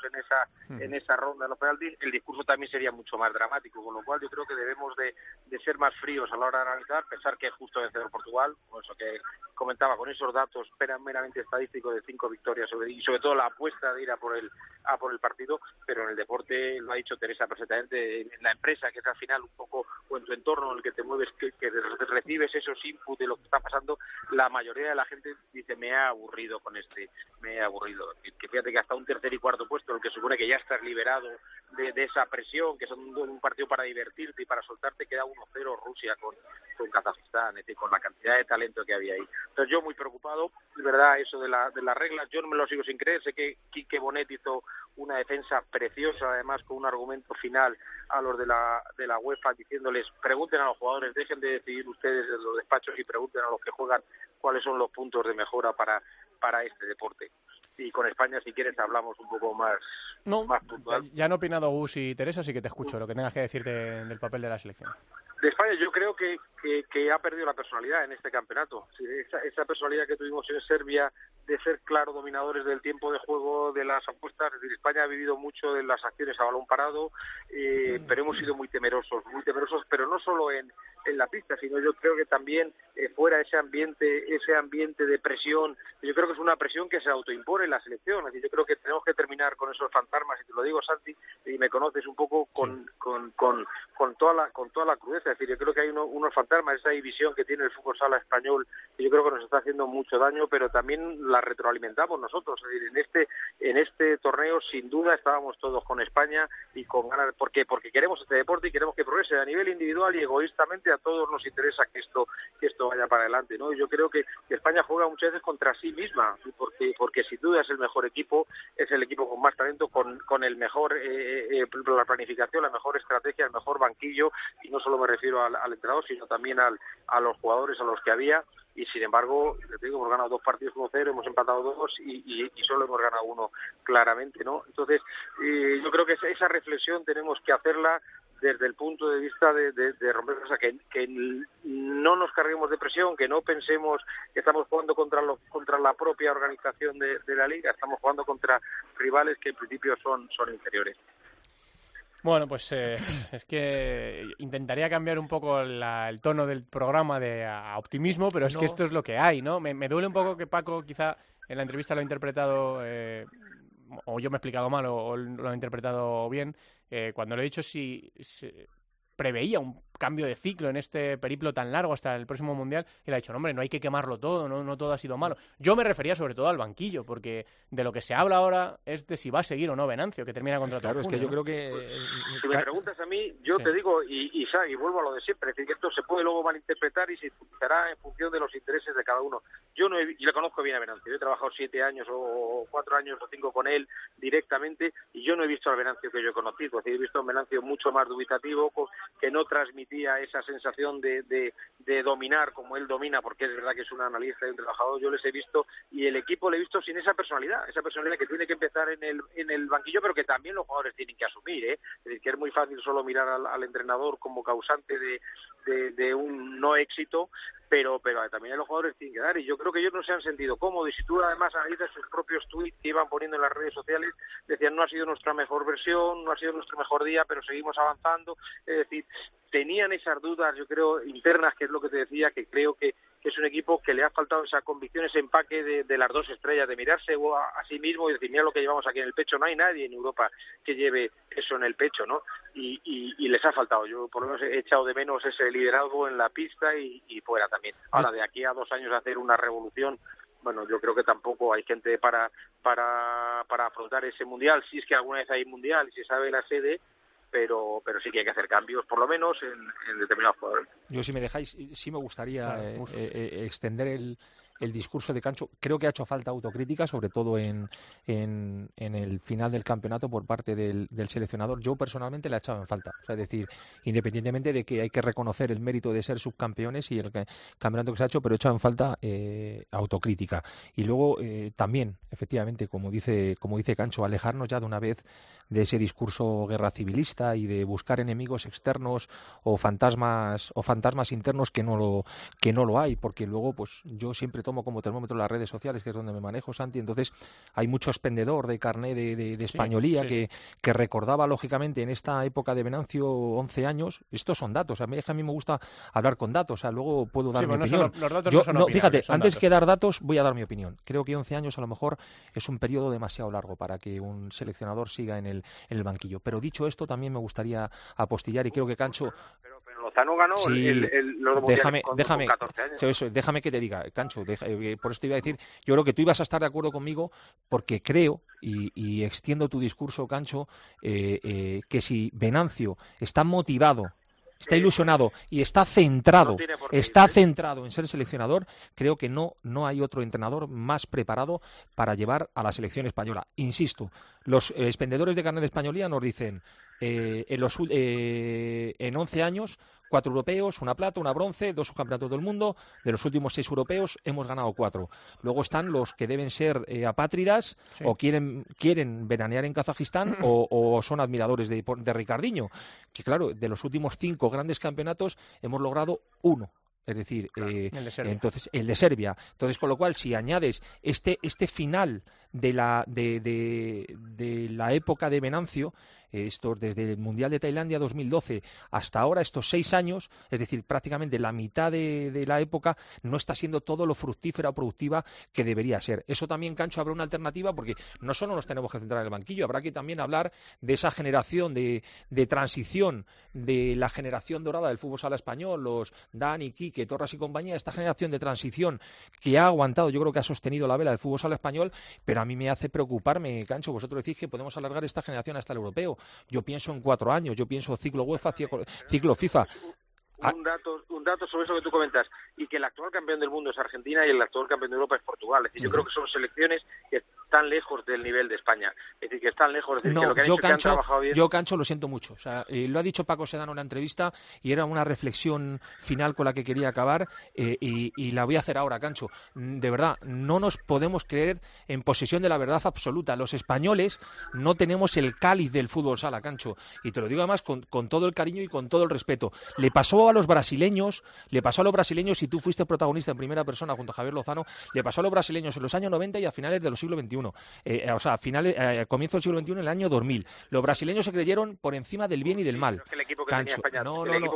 en esa ronda de los penaltis, el discurso también sería mucho más dramático, con lo cual yo creo que debemos de ser más fríos a la hora de analizar, pensar que es justo vencedor Portugal, con eso que comentaba, con esos datos meramente estadísticos de 5 victorias y sobre todo la apuesta de ir a por el partido, pero en el deporte, lo ha dicho Teresa perfectamente, en la empresa, que es al final un poco, o en tu entorno en el que te mueves, que recibes esos inputs de lo que está pasando, la mayoría de la gente dice, me ha aburrido con me he aburrido. Que fíjate que hasta un tercer y cuarto puesto, el que supone que ya estás liberado de esa presión, que son un partido para divertirte y para soltarte, queda 1-0 Rusia con Kazajistán, es decir, con la cantidad de talento que había ahí. Entonces yo muy preocupado, es verdad, eso de las reglas, yo no me lo sigo sin creer, sé que Quique Bonet hizo una defensa preciosa, además con un argumento final a los de la UEFA, diciéndoles, pregunten a los jugadores, dejen de decidir ustedes en los despachos y pregunten a los que juegan cuáles son los puntos de mejora para este deporte. Y con España, si quieres, hablamos un poco más puntual. Ya han opinado Gus y Teresa, así que te escucho lo que tengas que decir del papel de la selección. De España yo creo que ha perdido la personalidad en este campeonato. Sí, esa personalidad que tuvimos en Serbia de ser claro dominadores del tiempo de juego, de las apuestas. Es decir, España ha vivido mucho de las acciones a balón parado, pero hemos sido muy temerosos, pero no solo en la pista, sino yo creo que también fuera ese ambiente de presión. Yo creo que es una presión que se autoimpone en la selección. Es decir, yo creo que tenemos que terminar con esos fantasmas, y te lo digo, Santi, y me conoces un poco con toda la crudeza. Es decir, yo creo que hay unos fantasmas, esa división que tiene el fútbol sala español, que yo creo que nos está haciendo mucho daño, pero también la retroalimentamos nosotros. Es decir, en este torneo, sin duda, estábamos todos con España y con ganas, porque queremos este deporte y queremos que progrese a nivel individual, y egoístamente a todos nos interesa que esto vaya para adelante, ¿no? Yo creo que España juega muchas veces contra sí misma, porque sin duda es el mejor equipo, es el equipo con más talento, con el mejor la planificación, la mejor estrategia, el mejor banquillo, y no solo me refiero al entrenador, sino también a los jugadores, a los que había, y sin embargo, te digo, hemos ganado 2 partidos 1-0, hemos empatado 2 y solo hemos ganado 1 claramente, ¿no? Entonces, yo creo que esa reflexión tenemos que hacerla desde el punto de vista de romper, o sea, que no nos carguemos de presión, que no pensemos que estamos jugando contra la propia organización de la liga, estamos jugando contra rivales que en principio son inferiores. Bueno, pues es que intentaría cambiar un poco el tono del programa a optimismo, pero es que esto es lo que hay, ¿no? Me duele un poco que Paco quizá en la entrevista lo ha interpretado, o yo me he explicado mal o lo ha interpretado bien, cuando le he dicho si preveía un cambio de ciclo en este periplo tan largo hasta el próximo Mundial, y le ha dicho, no, hombre, no hay que quemarlo todo, no todo ha sido malo. Yo me refería sobre todo al banquillo, porque de lo que se habla ahora es de si va a seguir o no Venancio, que termina contrato. Claro, es que yo creo que... Si me preguntas a mí, yo te digo, y vuelvo a lo de siempre, es decir, que esto se puede luego malinterpretar y se utilizará en función de los intereses de cada uno. Yo le conozco bien a Venancio, yo he trabajado 7 años o 4 años o 5 con él directamente, y yo no he visto al Venancio que yo he conocido, es decir, he visto a un Venancio mucho más dubitativo, que no transmitía esa sensación de dominar como él domina, porque es verdad que es un analista y un trabajador. Yo les he visto, y el equipo le he visto sin esa personalidad que tiene que empezar en el banquillo, pero que también los jugadores tienen que asumir, ¿eh? Es decir, que es muy fácil solo mirar al entrenador como causante de un no éxito, pero también los jugadores tienen que dar, y yo creo que ellos no se han sentido cómodos, y si tú además analizas sus propios tweets que iban poniendo en las redes sociales, decían, no ha sido nuestra mejor versión, no ha sido nuestro mejor día, pero seguimos avanzando. Es decir, tenían esas dudas, yo creo, internas, que es lo que te decía, que creo que es un equipo que le ha faltado esa convicción, ese empaque de las dos estrellas, de mirarse a sí mismo y decir, mira lo que llevamos aquí en el pecho. No hay nadie en Europa que lleve eso en el pecho, ¿no? Y les ha faltado. Yo por lo menos he echado de menos ese liderazgo en la pista y fuera también. Ahora, de aquí a 2 años hacer una revolución, bueno, yo creo que tampoco hay gente para afrontar ese mundial, si es que alguna vez hay mundial y se sabe la sede, pero sí que hay que hacer cambios, por lo menos en determinados jugadores. Yo, si me dejáis, sí me gustaría extender el discurso de Cancho. Creo que ha hecho falta autocrítica, sobre todo en el final del campeonato por parte del seleccionador. Yo personalmente la he echado en falta. O sea, es decir, independientemente de que hay que reconocer el mérito de ser subcampeones y el campeonato que se ha hecho, pero he echado en falta autocrítica. Y luego también, efectivamente, como dice Cancho, alejarnos ya de una vez de ese discurso guerra civilista y de buscar enemigos externos o fantasmas internos que no lo hay, porque luego pues yo siempre tomo como termómetro las redes sociales, que es donde me manejo, Santi. Entonces hay mucho expendedor de carné de españolía que recordaba lógicamente en esta época de Venancio 11 años. Estos son datos, a mí me gusta hablar con datos, o sea, luego puedo dar mi opinión. Los datos no son opinables, fíjate, son antes datos. que dar datos voy a dar mi opinión. Creo que 11 años a lo mejor es un periodo demasiado largo para que un seleccionador siga en el banquillo. Pero dicho esto, también me gustaría apostillar, y creo que Cancho... Pero Lozano ganó los mundiales con 14 años. Déjame que te diga, Cancho, por eso te iba a decir, yo creo que tú ibas a estar de acuerdo conmigo, porque creo, y extiendo tu discurso, Cancho, que si Venancio está motivado, está ilusionado y está centrado en ser seleccionador, creo que no hay otro entrenador más preparado para llevar a la selección española. Insisto, los expendedores de carnet de españolía nos dicen en 11 años 4 europeos, una plata, una bronce, 2 subcampeonatos del mundo. De los últimos 6 europeos hemos ganado 4. Luego están los que deben ser apátridas, o quieren veranear en Kazajistán o son admiradores de Ricardinho. Que claro, de los últimos 5 grandes campeonatos hemos logrado 1. Es decir, el de Serbia. Entonces, con lo cual, si añades este final de la época de Venancio, desde el Mundial de Tailandia 2012 hasta ahora, estos 6 años, es decir, prácticamente la mitad de la época, no está siendo todo lo fructífera o productiva que debería ser. Eso también, Cancho, habrá una alternativa, porque no solo nos tenemos que centrar en el banquillo, habrá que también hablar de esa generación de transición, de la generación dorada del fútbol sala español, los Dani, Quique, Torras y compañía, esta generación de transición que ha aguantado, yo creo que ha sostenido la vela del fútbol sala español, pero a mí me hace preocuparme, Cancho. Vosotros decís que podemos alargar esta generación hasta el europeo. Yo pienso en 4 años, yo pienso ciclo UEFA, ciclo FIFA. Un dato sobre eso que tú comentas, y que el actual campeón del mundo es Argentina y el actual campeón de Europa es Portugal. Es decir, yo creo que son selecciones que están lejos del nivel de España. Es decir, que están lejos. Es decir, que lo que han hecho, que han trabajado bien. Yo, Cancho, lo siento mucho. O sea, lo ha dicho Paco Sedano en la entrevista y era una reflexión final con la que quería acabar, y la voy a hacer ahora, Cancho. De verdad, no nos podemos creer en posesión de la verdad absoluta. Los españoles no tenemos el cáliz del fútbol sala, Cancho. Y te lo digo además con todo el cariño y con todo el respeto. Le pasó a los brasileños, y tú fuiste protagonista en primera persona junto a Javier Lozano, le pasó a los brasileños en los años 90 y a finales del siglo XXI. Comienzo del siglo XXI, en el año 2000. Los brasileños se creyeron por encima del bien y del mal. El equipo que tenía España,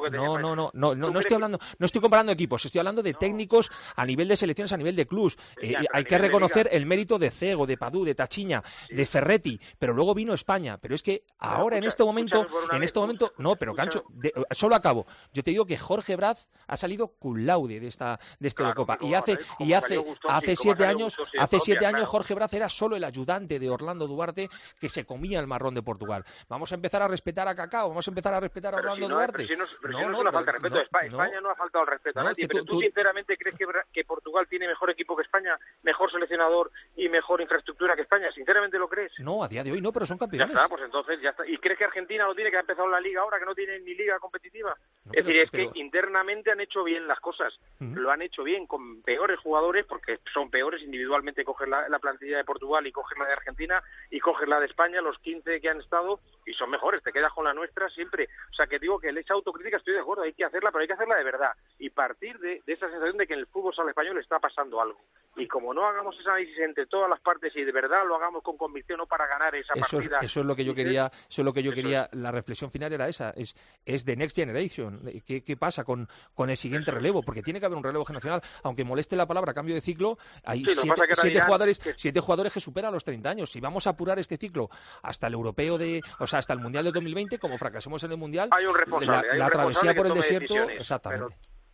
no estoy comparando equipos, estoy hablando de técnicos a nivel de selecciones, a nivel de clubs. Hay que reconocer el mérito de Cego, de Padú, de Tachiña, de Ferretti, pero luego vino España. Pero es que ahora, en este momento, Cancho, solo acabo. Yo te digo que Jorge Braz ha salido cum laude de esta Eurocopa. Y hace 7 años Jorge Braz era solo el ayudante de Orlando Duarte, que se comía el marrón de Portugal. Vamos a empezar a respetar a Cacao, vamos a empezar a respetar a Orlando Duarte. No le falta respeto. España no ha faltado el respeto a nadie. Pero tú sinceramente crees que Portugal tiene mejor equipo que España, mejor seleccionador y mejor infraestructura que España? ¿Sinceramente lo crees? No, a día de hoy no, pero son campeones. Ya está, pues entonces ya está. ¿Y crees que Argentina lo tiene, que ha empezado la liga ahora, que no tiene ni liga competitiva? Es decir, que internamente han hecho bien las cosas. Lo han hecho bien, con peores jugadores, porque son peores individualmente. Coges la plantilla de Portugal y coges la de Argentina y coges la de España, los 15 que han estado, y son mejores. Te quedas con la nuestra siempre. O sea, que digo que esa autocrítica estoy de acuerdo, hay que hacerla, pero hay que hacerla de verdad. Y partir de esa sensación de que en el fútbol sala español está pasando algo. Y como no hagamos ese análisis entre todas las partes y de verdad lo hagamos con convicción, no para ganar esa partida. Eso es lo que yo quería. La reflexión final era esa, es the next generation. ¿Qué pasa con el siguiente relevo? Porque tiene que haber un relevo generacional, aunque moleste la palabra cambio de ciclo. Hay 7 jugadores que superan los 30 años. Si vamos a apurar este ciclo hasta el europeo hasta el Mundial de 2020, como fracasemos en el Mundial, hay un responsable, la travesía por el desierto, exactamente.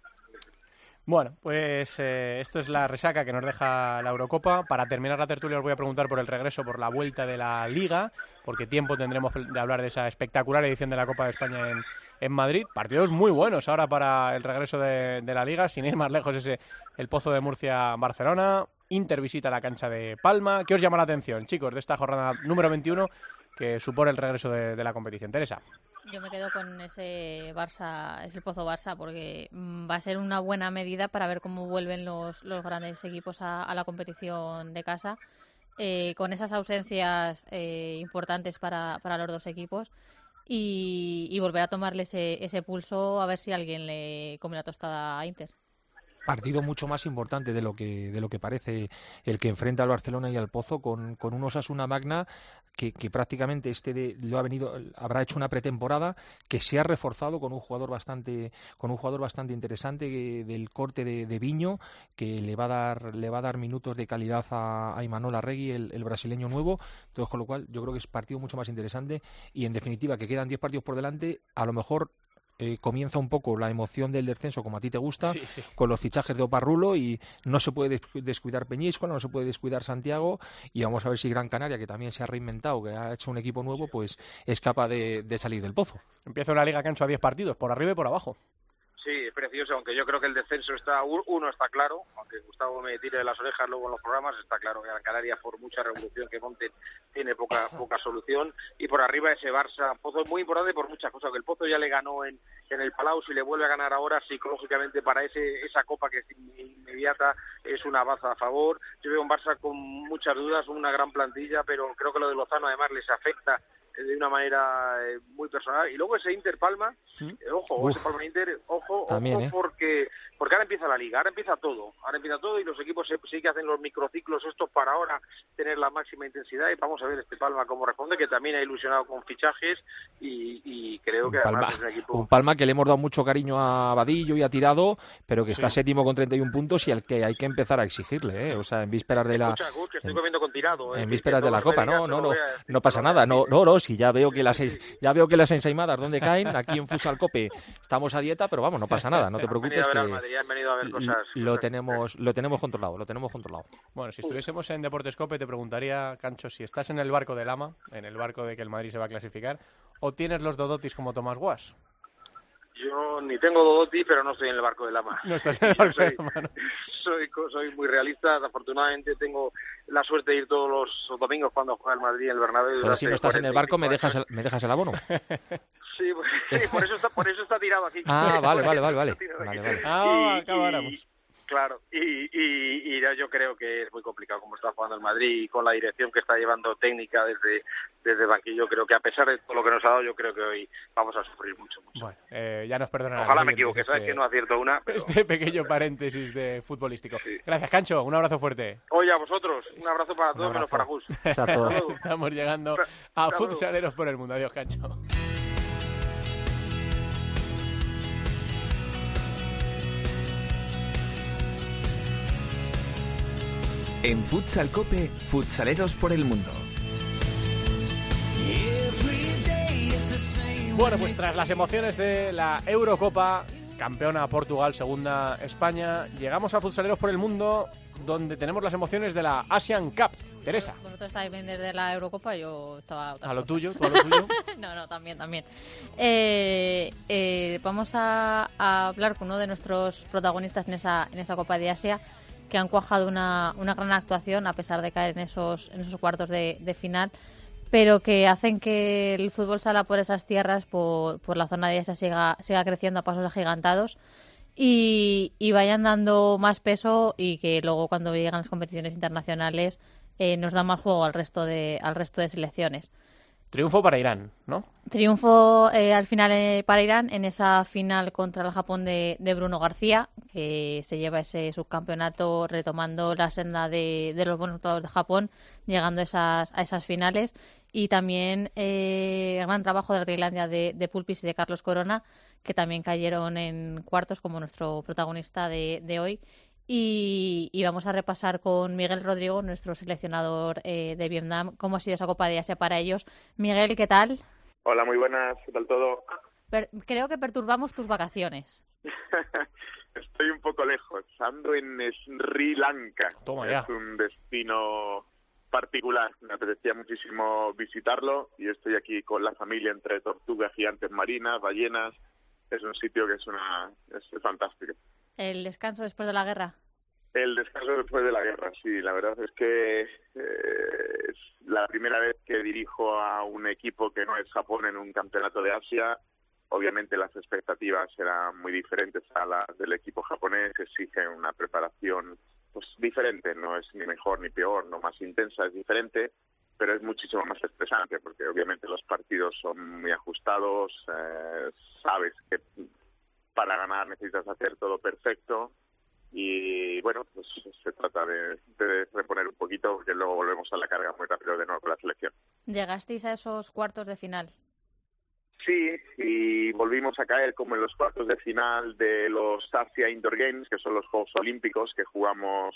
Bueno, pues esto es la resaca que nos deja la Eurocopa. Para terminar la tertulia os voy a preguntar por el regreso, por la vuelta de la Liga, porque tiempo tendremos de hablar de esa espectacular edición de la Copa de España en Madrid. Partidos muy buenos ahora para el regreso de la Liga, sin ir más lejos, el Pozo de Murcia-Barcelona. Inter visita la cancha de Palma. ¿Qué os llama la atención, chicos, de esta jornada número 21 que supone el regreso de la competición? Teresa. Yo me quedo con ese Pozo Barça, porque va a ser una buena medida para ver cómo vuelven los grandes equipos a la competición de casa, con esas ausencias importantes para los dos equipos, y volver a tomarle ese pulso, a ver si alguien le come la tostada a Inter. Partido mucho más importante de lo que parece el que enfrenta al Barcelona y al Pozo, con un Osasuna Magna que prácticamente habrá hecho una pretemporada, que se ha reforzado con un jugador bastante interesante del corte de Viño, que le va a dar minutos de calidad a Imanol Arregui, el brasileño nuevo. Entonces, con lo cual yo creo que es partido mucho más interesante, y en definitiva que quedan 10 partidos por delante. A lo mejor comienza un poco la emoción del descenso, como a ti te gusta, sí. Con los fichajes de Oparrulo, y no se puede descuidar Peñíscola, no se puede descuidar Santiago, y vamos a ver si Gran Canaria, que también se ha reinventado, que ha hecho un equipo nuevo, pues es capaz de salir del pozo. Empieza una Liga, Cancho, a 10 partidos, por arriba y por abajo. Sí, es precioso, aunque yo creo que el descenso está claro, aunque Gustavo me tire de las orejas luego en los programas, está claro que Gran Canaria, por mucha revolución que monten, tiene poca solución, y por arriba ese Barça. Pozo es muy importante por muchas cosas, que el Pozo ya le ganó en el Palau, si le vuelve a ganar ahora, psicológicamente para esa Copa que es inmediata, es una baza a favor. Yo veo un Barça con muchas dudas, una gran plantilla, pero creo que lo de Lozano además les afecta de una manera muy personal. Y luego ese Inter Palma, ese Palma Inter, también, porque ahora empieza la Liga, ahora empieza todo, y los equipos sí que hacen los microciclos estos para ahora tener la máxima intensidad, y vamos a ver este Palma cómo responde, que también ha ilusionado con fichajes, y creo que además es un equipo... Un Palma que le hemos dado mucho cariño a Vadillo y ha tirado, pero que está séptimo con 31 puntos, y al que hay que empar a exigirle, o sea, en vísperas de la... que estoy comiendo con tirado, en vísperas de la Copa, no pasa nada, no, si ya veo que las ensaimadas donde caen, aquí en Futsal Cope estamos a dieta, pero vamos, no pasa nada, no te preocupes, que han venido a ver cosas, lo tenemos controlado. Bueno, si estuviésemos en Deportes Cope, te preguntaría, Cancho, si estás en el barco del Lama, en el barco de que el Madrid se va a clasificar, o tienes los Dodotis como Tomás Guas. Yo ni tengo Dodoti, pero no estoy en el barco del Lama. No estás en el barco del Lama, ¿no? Soy muy realista. Afortunadamente tengo la suerte de ir todos los domingos cuando juega el Madrid en el Bernabéu. Pero si no estás en el barco, ¿me dejas el abono? Sí, por eso está tirado aquí. Ah, vale. Acabáramos. Claro, y yo creo que es muy complicado como está jugando el Madrid y con la dirección que está llevando técnica desde banquillo. Creo que a pesar de todo lo que nos ha dado, yo creo que hoy vamos a sufrir mucho. Bueno, ya nos perdonarán. Ojalá me equivoque, sabes que no acierto una. Pero... Este pequeño paréntesis de futbolístico. Sí. Gracias, Cancho, un abrazo fuerte. Oye, a vosotros, un abrazo para todos menos para Gus. Estamos llegando a Futsaleros por el Mundo. Adiós, Cancho. En Futsal Cope, Futsaleros por el Mundo. Bueno, pues tras las emociones de la Eurocopa, campeona Portugal, segunda España, llegamos a Futsaleros por el Mundo, donde tenemos las emociones de la Asian Cup. Teresa. Vosotros estáis bien desde la Eurocopa, yo estaba... A lo tuyo, tú a lo tuyo. No, también. Vamos a hablar con uno de nuestros protagonistas en esa Copa de Asia, que han cuajado una gran actuación a pesar de caer en esos cuartos de final, pero que hacen que el fútbol sala por esas tierras, por la zona de Asia, siga creciendo a pasos agigantados y vayan dando más peso, y que luego cuando llegan las competiciones internacionales nos da más juego al resto de selecciones. Triunfo para Irán, ¿no? Triunfo al final para Irán en esa final contra el Japón de Bruno García, que se lleva ese subcampeonato retomando la senda de los buenos jugadores de Japón, llegando a esas finales. Y también gran trabajo de la Tailandia de Pulpis y de Carlos Corona, que también cayeron en cuartos como nuestro protagonista de hoy. Y vamos a repasar con Miguel Rodrigo, nuestro seleccionador de Vietnam, cómo ha sido esa Copa de Asia para ellos. Miguel, ¿qué tal? Hola, muy buenas, ¿qué tal todo? Creo que perturbamos tus vacaciones. Estoy un poco lejos, ando en Sri Lanka. Toma ya. Es un destino particular, me apetecía muchísimo visitarlo y estoy aquí con la familia entre tortugas gigantes marinas, ballenas. Es un sitio que es fantástico. ¿El descanso después de la guerra? El descanso después de la guerra, sí. La verdad es que es la primera vez que dirijo a un equipo que no es Japón en un campeonato de Asia. Obviamente las expectativas eran muy diferentes a las del equipo japonés. Exigen una preparación pues diferente, no es ni mejor ni peor, no más intensa, es diferente, pero es muchísimo más estresante porque obviamente los partidos son muy ajustados, sabes que para ganar necesitas hacer todo perfecto y bueno, pues se trata de reponer un poquito porque luego volvemos a la carga muy rápido de nuevo con la selección. ¿Llegasteis a esos cuartos de final? Sí, y volvimos a caer como en los cuartos de final de los Asia Indoor Games, que son los Juegos Olímpicos que jugamos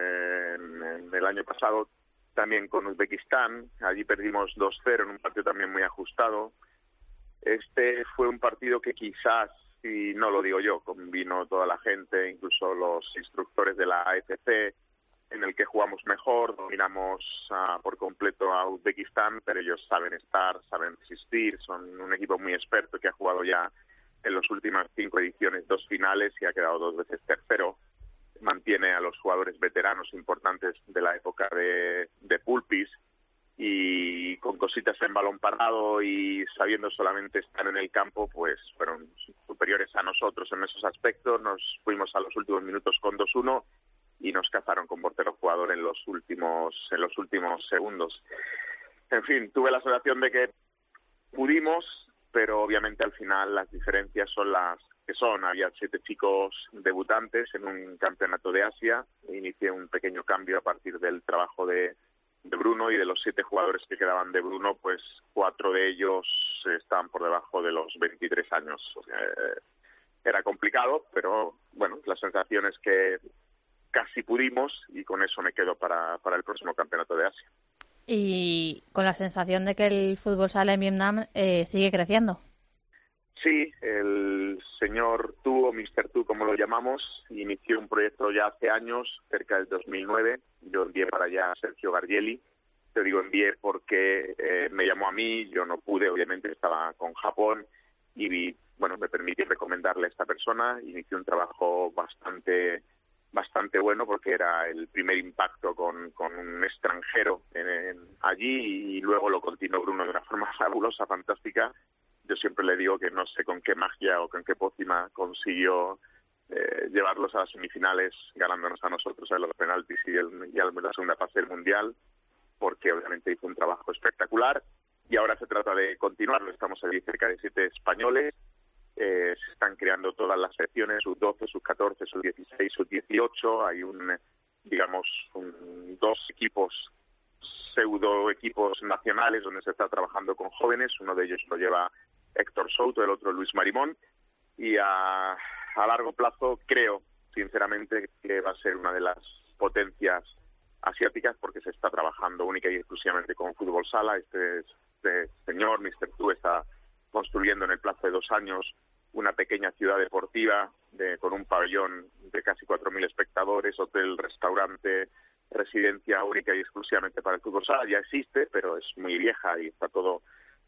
en el año pasado también con Uzbekistán. Allí perdimos 2-0 en un partido también muy ajustado. Este fue un partido que quizás, y no lo digo yo, convino toda la gente, incluso los instructores de la AFC, en el que jugamos mejor, dominamos por completo a Uzbekistán, pero ellos saben resistir, son un equipo muy experto que ha jugado ya en las últimas 5 ediciones 2 finales y ha quedado 2 veces tercero. Mantiene a los jugadores veteranos importantes de la época de Pulpis y con cositas en balón parado y sabiendo solamente estar en el campo, pues fueron superiores a nosotros en esos aspectos. Nos fuimos a los últimos minutos con 2-1 y nos cazaron con portero jugador en los últimos segundos. En fin, tuve la sensación de que pudimos, pero obviamente al final las diferencias son las que son. Había 7 chicos debutantes en un campeonato de Asia. Inicié un pequeño cambio a partir del trabajo de Bruno, y de los 7 jugadores que quedaban de Bruno, pues 4 de ellos estaban por debajo de los 23 años. Era complicado, pero bueno, la sensación es que casi pudimos y con eso me quedo para el próximo campeonato de Asia. Y con la sensación de que el fútbol sala en Vietnam sigue creciendo. Sí, el señor Tu, o Mr. Tu, como lo llamamos, inició un proyecto ya hace años, cerca del 2009. Yo envié para allá a Sergio Gargieli. Te digo envié porque me llamó a mí, yo no pude, obviamente estaba con Japón, y bueno, me permití recomendarle a esta persona. Inicié un trabajo bastante bueno porque era el primer impacto con un extranjero allí, y luego lo continuó Bruno de una forma fabulosa, fantástica. Yo siempre le digo que no sé con qué magia o con qué pócima consiguió llevarlos a las semifinales ganándonos a nosotros en los penaltis y la segunda fase del Mundial, porque obviamente hizo un trabajo espectacular y ahora se trata de continuarlo. Estamos allí cerca de 7 españoles, se están creando todas las secciones, sub-12, sub-14, sub-16, sub-18, hay dos equipos, pseudo equipos nacionales donde se está trabajando con jóvenes, uno de ellos lo lleva Héctor Souto, el otro Luis Marimón, y a largo plazo creo sinceramente que va a ser una de las potencias asiáticas, porque se está trabajando única y exclusivamente con fútbol sala. Este señor, Mr. Tu, está construyendo en el plazo de 2 años una pequeña ciudad deportiva con un pabellón de casi 4.000 espectadores, hotel, restaurante, residencia única y exclusivamente para el fútbol sala. Ya existe, pero es muy vieja y está todo,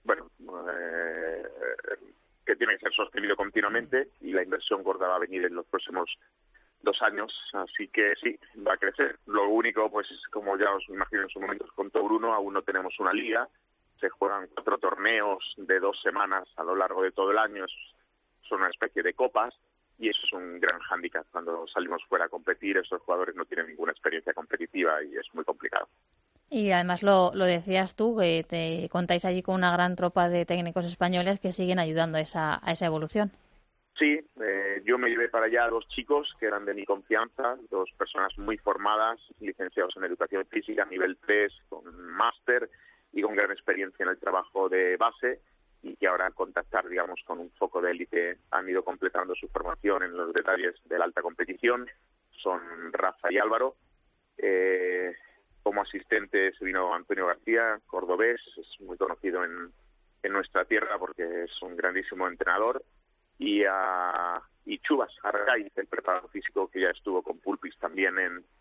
que tiene que ser sostenido continuamente, y la inversión gorda va a venir en los próximos 2 años, así que sí, va a crecer. Lo único, pues, como ya os imagino en su momento contó Bruno, aún no tenemos una liga, se juegan 4 torneos de 2 semanas a lo largo de todo el año, son una especie de copas, y eso es un gran hándicap. Cuando salimos fuera a competir, esos jugadores no tienen ninguna experiencia competitiva y es muy complicado. Y además lo decías tú, que te contáis allí con una gran tropa de técnicos españoles que siguen ayudando a esa evolución. Sí, yo me llevé para allá a 2 chicos que eran de mi confianza, 2 personas muy formadas, licenciados en educación física, nivel 3, con máster y con gran experiencia en el trabajo de base, y que ahora al contactar, digamos, con un foco de élite han ido completando su formación en los detalles de la alta competición. Son Rafa y Álvaro. Como asistente se vino Antonio García, cordobés, es muy conocido en nuestra tierra porque es un grandísimo entrenador, y Chubas Argay, el preparador físico que ya estuvo con Pulpis también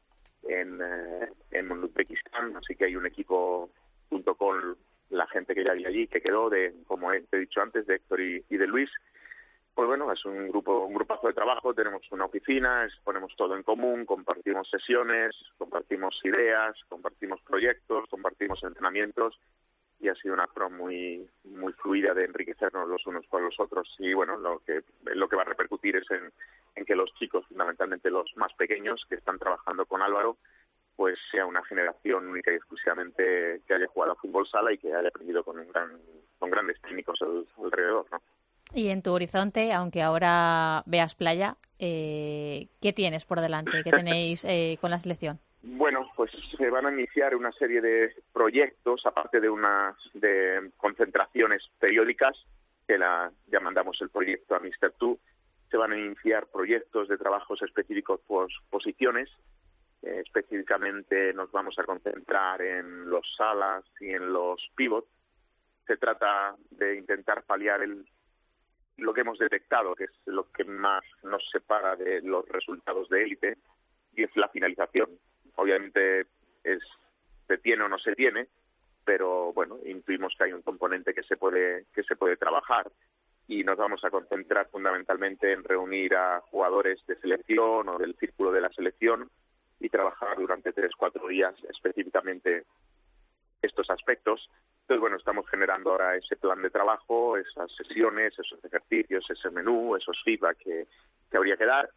en Uzbekistán. Así que hay un equipo junto con la gente que ya había allí, que quedó como te he dicho antes, de Héctor y de Luis. Pues bueno, es un grupazo de trabajo, tenemos una oficina, ponemos todo en común, compartimos sesiones, compartimos ideas, compartimos proyectos, compartimos entrenamientos, y ha sido una forma muy muy fluida de enriquecernos los unos con los otros. Y bueno, lo que va a repercutir es en que los chicos, fundamentalmente los más pequeños que están trabajando con Álvaro, pues sea una generación única y exclusivamente que haya jugado a fútbol sala y que haya aprendido con grandes técnicos alrededor, ¿no? Y en tu horizonte, aunque ahora veas playa, ¿qué tienes por delante? ¿Qué tenéis con la selección? Bueno, pues se van a iniciar una serie de proyectos, aparte de concentraciones periódicas, que ya mandamos el proyecto a Mr. Tu. Se van a iniciar proyectos de trabajos específicos por posiciones. Específicamente nos vamos a concentrar en los salas y en los pivots. Se trata de intentar paliar lo que hemos detectado, que es lo que más nos separa de los resultados de élite, y es la finalización. Obviamente se tiene o no se tiene, pero bueno, intuimos que hay un componente que se puede trabajar, y nos vamos a concentrar fundamentalmente en reunir a jugadores de selección o del círculo de la selección y trabajar durante 3-4 días específicamente estos aspectos. Entonces, bueno, estamos generando ahora ese plan de trabajo, esas sesiones, esos ejercicios, ese menú, esos feedback que habría que dar,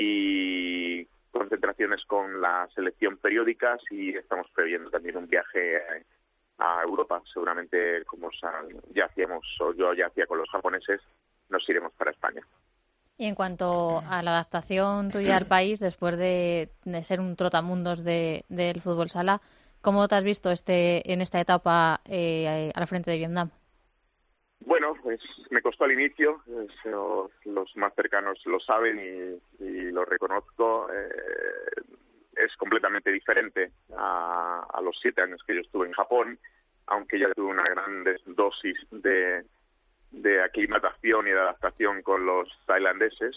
y concentraciones con la selección periódicas, y estamos previendo también un viaje a Europa. Seguramente, como ya hacíamos, o yo ya hacía con los japoneses, nos iremos para España. Y en cuanto a la adaptación tuya al país, después de ser un trotamundos del fútbol sala, ¿cómo te has visto en esta etapa al frente de Vietnam? Bueno, pues me costó al inicio, los más cercanos lo saben y lo reconozco. Es completamente diferente a los 7 años que yo estuve en Japón, aunque ya tuve una gran dosis de aclimatación y de adaptación con los tailandeses.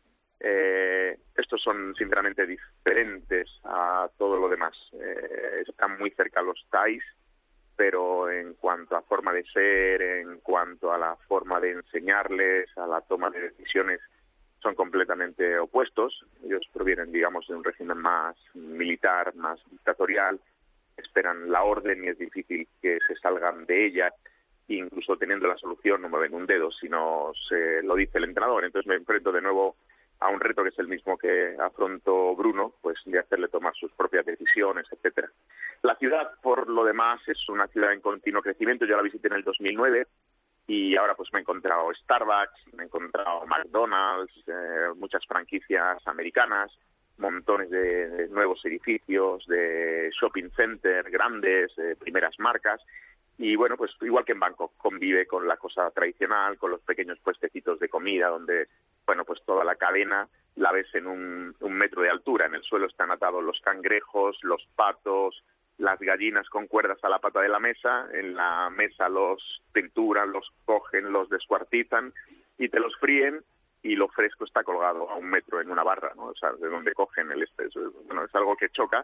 Estos son sinceramente diferentes a todo lo demás. Están muy cerca los thais, pero en cuanto a forma de ser, en cuanto a la forma de enseñarles, a la toma de decisiones, son completamente opuestos. Ellos provienen, digamos, de un régimen más militar, más dictatorial, esperan la orden y es difícil que se salgan de ella. Incluso teniendo la solución no mueven un dedo si no se lo dice el entrenador. Entonces me enfrento de nuevo a un reto que es el mismo que afrontó Bruno, pues de hacerle tomar sus propias decisiones, etcétera. La ciudad, por lo demás, es una ciudad en continuo crecimiento. Yo la visité en el 2009 y ahora pues me he encontrado Starbucks, me he encontrado McDonald's, muchas franquicias americanas, montones de nuevos edificios, de shopping center grandes, primeras marcas. Y bueno, pues igual que en Bangkok, convive con la cosa tradicional, con los pequeños puestecitos de comida, donde, bueno, pues toda la cadena la ves en un metro de altura. En el suelo están atados los cangrejos, los patos, las gallinas con cuerdas a la pata de la mesa. En la mesa los trituran, los cogen, los descuartizan y te los fríen, y lo fresco está colgado a 1 metro en una barra, ¿no? O sea, de donde cogen bueno, es algo que choca.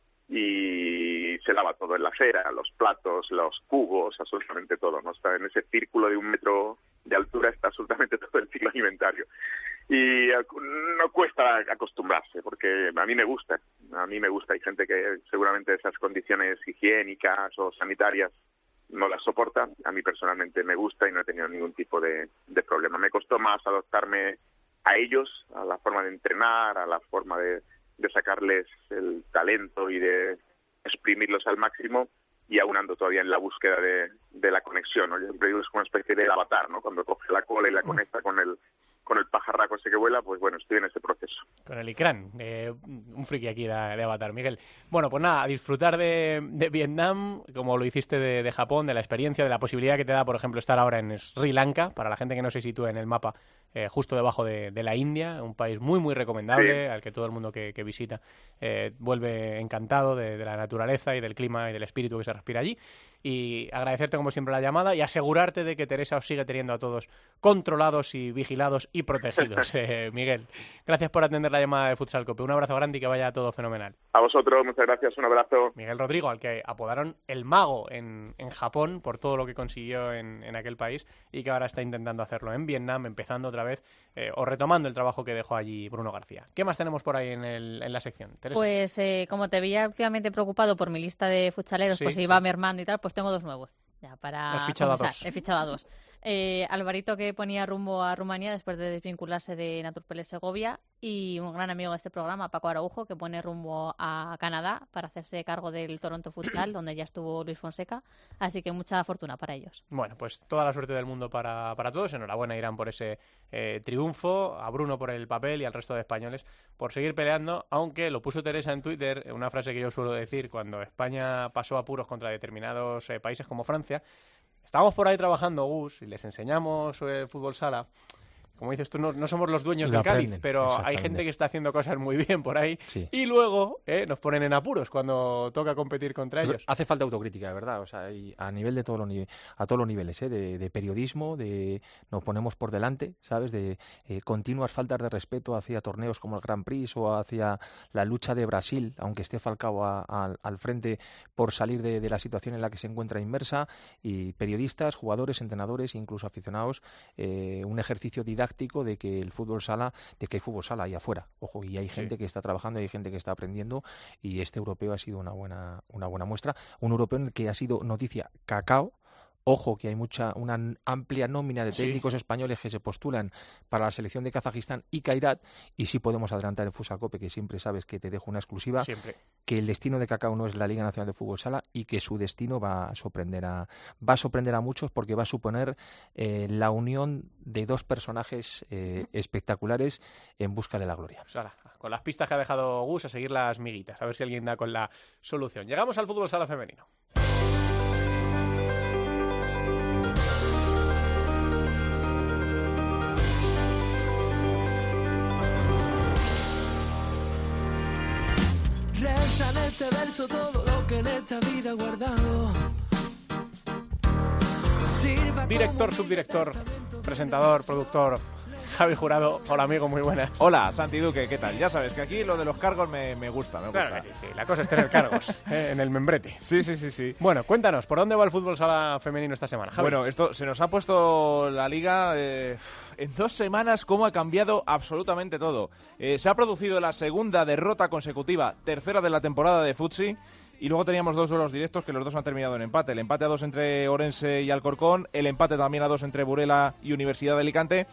Y se lava todo en la acera, los platos, los cubos, absolutamente todo, ¿no? Está en ese círculo de 1 metro de altura, está absolutamente todo el ciclo alimentario. Y no cuesta acostumbrarse, porque a mí me gusta. Hay gente que seguramente esas condiciones higiénicas o sanitarias no las soporta. A mí personalmente me gusta y no he tenido ningún tipo de problema. Me costó más adaptarme a ellos, a la forma de entrenar, a la forma de sacarles el talento y de exprimirlos al máximo, y aún ando todavía en la búsqueda de la conexión, ¿no? Yo siempre digo, es como una especie de avatar, ¿no? Cuando coge la cola y la conecta con el pajarraco ese que vuela, pues bueno, estoy en ese proceso. Con el Ikran, un friki aquí de Avatar, Miguel. Bueno, pues nada, a disfrutar de Vietnam, como lo hiciste de Japón, de la experiencia, de la posibilidad que te da, por ejemplo, estar ahora en Sri Lanka, para la gente que no se sitúe en el mapa, justo debajo de la India, un país muy, muy recomendable, sí, al que todo el mundo que visita vuelve encantado de la naturaleza y del clima y del espíritu que se respira allí. Y agradecerte como siempre la llamada y asegurarte de que Teresa os sigue teniendo a todos controlados y vigilados y protegidos. Miguel, gracias por atender la llamada de Futsal Cope. Un abrazo grande y que vaya todo fenomenal. A vosotros, muchas gracias, un abrazo. Miguel Rodrigo, al que apodaron el mago en Japón por todo lo que consiguió en aquel país, y que ahora está intentando hacerlo en Vietnam, empezando otra vez o retomando el trabajo que dejó allí Bruno García. ¿Qué más tenemos por ahí en la sección, Teresa? Pues como te veía últimamente preocupado por mi lista de futsaleros, pues iba mermando y tal, pues tengo 2 nuevos. Ya para Has fichado a 2. He fichado a 2. Alvarito, que ponía rumbo a Rumanía después de desvincularse de Naturpeles Segovia, y un gran amigo de este programa, Paco Araujo, que pone rumbo a Canadá para hacerse cargo del Toronto Futsal, donde ya estuvo Luis Fonseca, así que mucha fortuna para ellos. Bueno, pues toda la suerte del mundo para todos. Enhorabuena, Irán, por ese triunfo, a Bruno por el papel y al resto de españoles por seguir peleando, aunque lo puso Teresa en Twitter, una frase que yo suelo decir cuando España pasó apuros contra determinados países como Francia. Estábamos por ahí trabajando, Gus, y les enseñamos fútbol sala. Como dices tú, no somos los dueños del Cádiz, pero hay gente que está haciendo cosas muy bien por ahí, sí, y luego nos ponen en apuros cuando toca competir contra ellos. Hace falta autocrítica, de verdad, o sea, y a nivel de todos los niveles, de periodismo, nos ponemos por delante, ¿sabes? De continuas faltas de respeto hacia torneos como el Grand Prix o hacia la lucha de Brasil, aunque esté Falcao al frente por salir de la situación en la que se encuentra inmersa, y periodistas, jugadores, entrenadores, incluso aficionados, un ejercicio didáctico de que el fútbol sala, de que hay fútbol sala ahí afuera, ojo, y hay gente que está trabajando, y hay gente que está aprendiendo, y este europeo ha sido una buena muestra, un europeo en el que ha sido noticia Cacao. Ojo, que hay una amplia nómina de técnicos españoles que se postulan para la selección de Kazajistán y Kairat, y sí podemos adelantar en Futsal Cope, que siempre sabes que te dejo una exclusiva, que el destino de Cacao no es la Liga Nacional de Fútbol Sala, y que su destino va a sorprender a muchos, porque va a suponer la unión de 2 personajes espectaculares en busca de la gloria. Pues ahora, con las pistas que ha dejado Gus, a seguir las miguitas, a ver si alguien da con la solución. Llegamos al fútbol sala femenino. Resta en este verso todo lo que en esta vida he guardado. Director, subdirector, presentador, productor, Javi Jurado. Hola, amigo, muy buenas. Hola, Santi Duque, ¿qué tal? Ya sabes que aquí lo de los cargos me gusta. Claro que sí, la cosa es tener cargos en el membrete. Sí. Bueno, cuéntanos, ¿por dónde va el fútbol sala femenino esta semana, Javi? Bueno, esto se nos ha puesto la liga en 2 semanas, cómo ha cambiado absolutamente todo. Se ha producido la segunda derrota consecutiva, tercera de la temporada de Futsi. Y luego teníamos 2 duelos directos que los 2 han terminado en empate. El empate a 2 entre Orense y Alcorcón, el empate también a 2 entre Burela y Universidad de Alicante.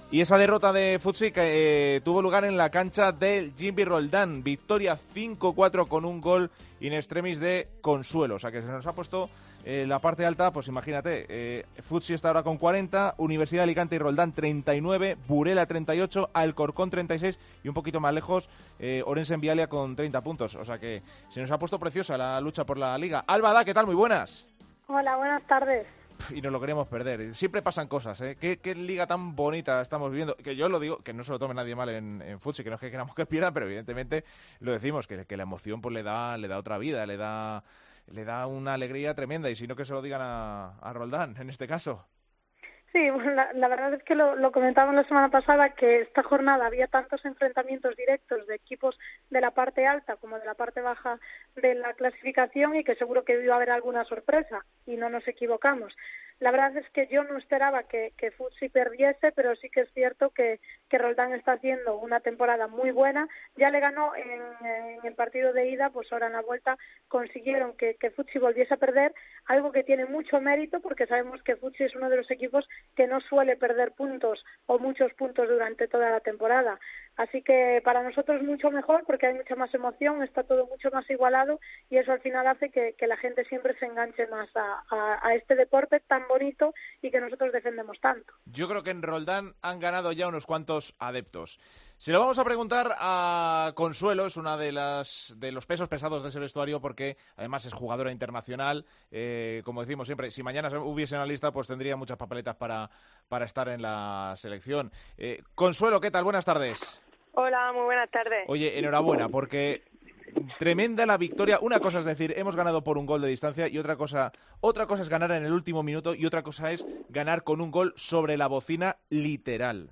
Y esa derrota de Futsi que tuvo lugar en la cancha del Jimmy Roldán. Victoria 5-4 con un gol in extremis de Consuelo. O sea que se nos ha puesto la parte alta, pues imagínate. Futsi está ahora con 40, Universidad de Alicante y Roldán 39, Burela 38, Alcorcón 36 y un poquito más lejos Orense en Vialia con 30 puntos. O sea que se nos ha puesto preciosa la lucha por la Liga. Alba, ¿qué tal? Muy buenas. Hola, buenas tardes. Y nos lo queremos perder. Siempre pasan cosas, ¿eh? ¿Qué liga tan bonita estamos viviendo? Que yo lo digo, que no se lo tome nadie mal en Futsi, que no es que queramos que pierda, pero evidentemente lo decimos, que la emoción pues le da otra vida, le da una alegría tremenda, y si no que se lo digan a Roldán, en este caso. Sí, bueno, la verdad es que lo comentábamos la semana pasada, que esta jornada había tantos enfrentamientos directos de equipos de la parte alta como de la parte baja de la clasificación, y que seguro que iba a haber alguna sorpresa, y no nos equivocamos. La verdad es que yo no esperaba que Futsi perdiese, pero sí que es cierto que Roldán está haciendo una temporada muy buena. Ya le ganó en el partido de ida, pues ahora en la vuelta consiguieron que Futsi volviese a perder, algo que tiene mucho mérito, porque sabemos que Futsi es uno de los equipos que no suele perder puntos o muchos puntos durante toda la temporada. Así que para nosotros mucho mejor, porque hay mucha más emoción, está todo mucho más igualado, y eso al final hace que la gente siempre se enganche más a este deporte tan bonito y que nosotros defendemos tanto. Yo creo que en Roldán han ganado ya unos cuantos adeptos. Se lo vamos a preguntar a Consuelo, es una de los pesos pesados de ese vestuario, porque además es jugadora internacional. Como decimos siempre, si mañana hubiese una lista, pues tendría muchas papeletas para estar en la selección. Consuelo, ¿qué tal? Buenas tardes. Hola, muy buenas tardes. Oye, enhorabuena, porque tremenda la victoria. Una cosa es decir, hemos ganado por un gol de distancia, y otra cosa es ganar en el último minuto, y otra cosa es ganar con un gol sobre la bocina, literal.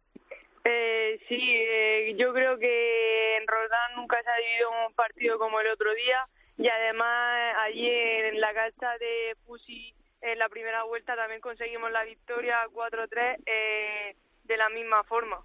Sí, yo creo que en Roldán nunca se ha vivido un partido como el otro día, y además allí en la cancha de Futsi en la primera vuelta también conseguimos la victoria 4-3 de la misma forma.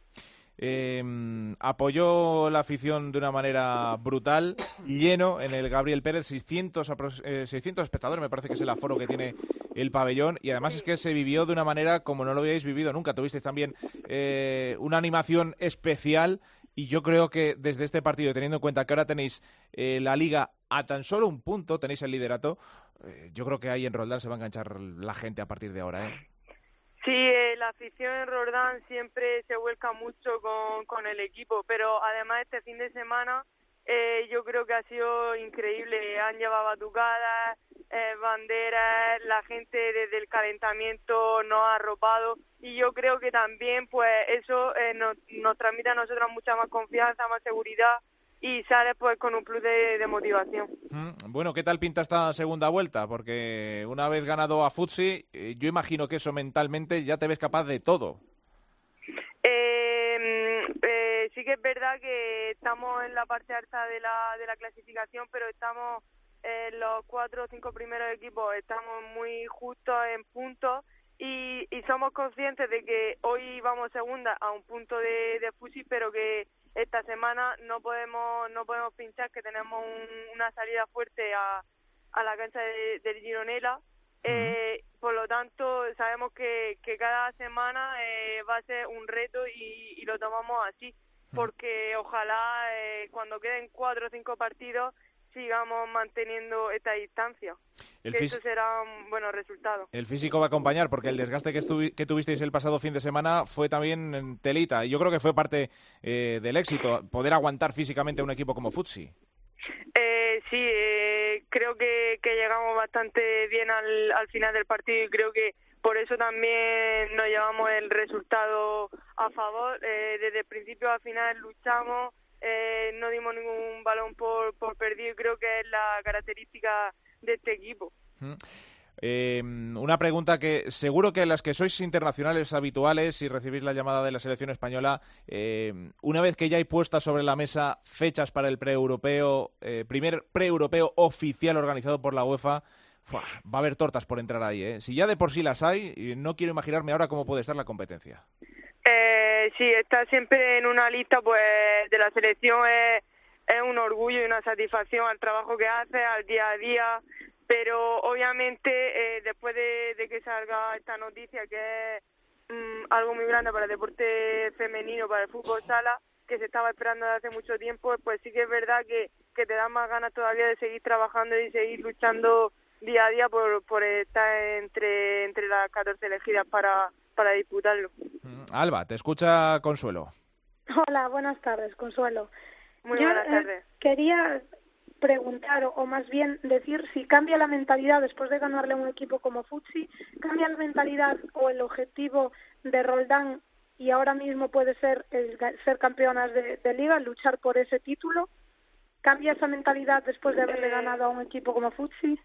Apoyó la afición de una manera brutal, lleno en el Gabriel Pérez, 600 espectadores, me parece que es el aforo que tiene el pabellón, y además es que se vivió de una manera como no lo habíais vivido nunca. Tuvisteis también una animación especial, y yo creo que desde este partido, teniendo en cuenta que ahora tenéis la Liga a tan solo un punto, tenéis el liderato, yo creo que ahí en Roldán se va a enganchar la gente a partir de ahora, ¿eh? Sí, la afición en Roldán siempre se vuelca mucho con el equipo, pero además este fin de semana yo creo que ha sido increíble. Han llevado batucadas, banderas, la gente desde el calentamiento nos ha arropado, y yo creo que también pues eso nos transmite a nosotros mucha más confianza, más seguridad, y sales pues con un plus de motivación. Bueno, ¿qué tal pinta esta segunda vuelta? Porque una vez ganado a Futsi, yo imagino que eso mentalmente ya te ves capaz de todo. Sí que es verdad que estamos en la parte alta de la clasificación, pero estamos los 4 o 5 primeros equipos, estamos muy justos en puntos, y somos conscientes de que hoy vamos segunda a un punto de Futsi, pero que esta semana no podemos pinchar, que tenemos una salida fuerte a la cancha del Gironella. Por lo tanto, sabemos que cada semana va a ser un reto, y lo tomamos así, porque ojalá cuando queden 4 o 5 partidos sigamos manteniendo esta distancia. Eso será un buen resultado. El físico va a acompañar, porque el desgaste que tuvisteis el pasado fin de semana fue también en telita, y yo creo que fue parte del éxito, poder aguantar físicamente a un equipo como Futsi. Sí, creo que llegamos bastante bien al final del partido, y creo que por eso también nos llevamos el resultado a favor. Desde el principio al final luchamos, no dimos ningún balón por perdido, y creo que es la característica de este equipo. Una pregunta que seguro que las que sois internacionales habituales y recibís la llamada de la selección española, una vez que ya hay puestas sobre la mesa fechas para el pre-europeo, primer pre-europeo oficial organizado por la UEFA, va a haber tortas por entrar ahí, ¿eh? Si ya de por sí las hay, no quiero imaginarme ahora cómo puede estar la competencia. Sí, estar siempre en una lista pues de la selección es un orgullo y una satisfacción al trabajo que hace, al día a día, pero obviamente después de que salga esta noticia, que algo muy grande para el deporte femenino, para el fútbol sala, que se estaba esperando desde hace mucho tiempo, pues sí que es verdad que te da más ganas todavía de seguir trabajando y seguir luchando día a día por estar entre las 14 elegidas para disputarlo. Alba, te escucha Consuelo. Hola, buenas tardes, Consuelo. Muy buenas tardes. Quería preguntar, o más bien decir, si cambia la mentalidad después de ganarle a un equipo como Futsi, cambia la mentalidad o el objetivo de Roldán, y ahora mismo puede ser ser campeonas de liga, luchar por ese título. ¿Cambia esa mentalidad después de haberle ganado a un equipo como Futsi?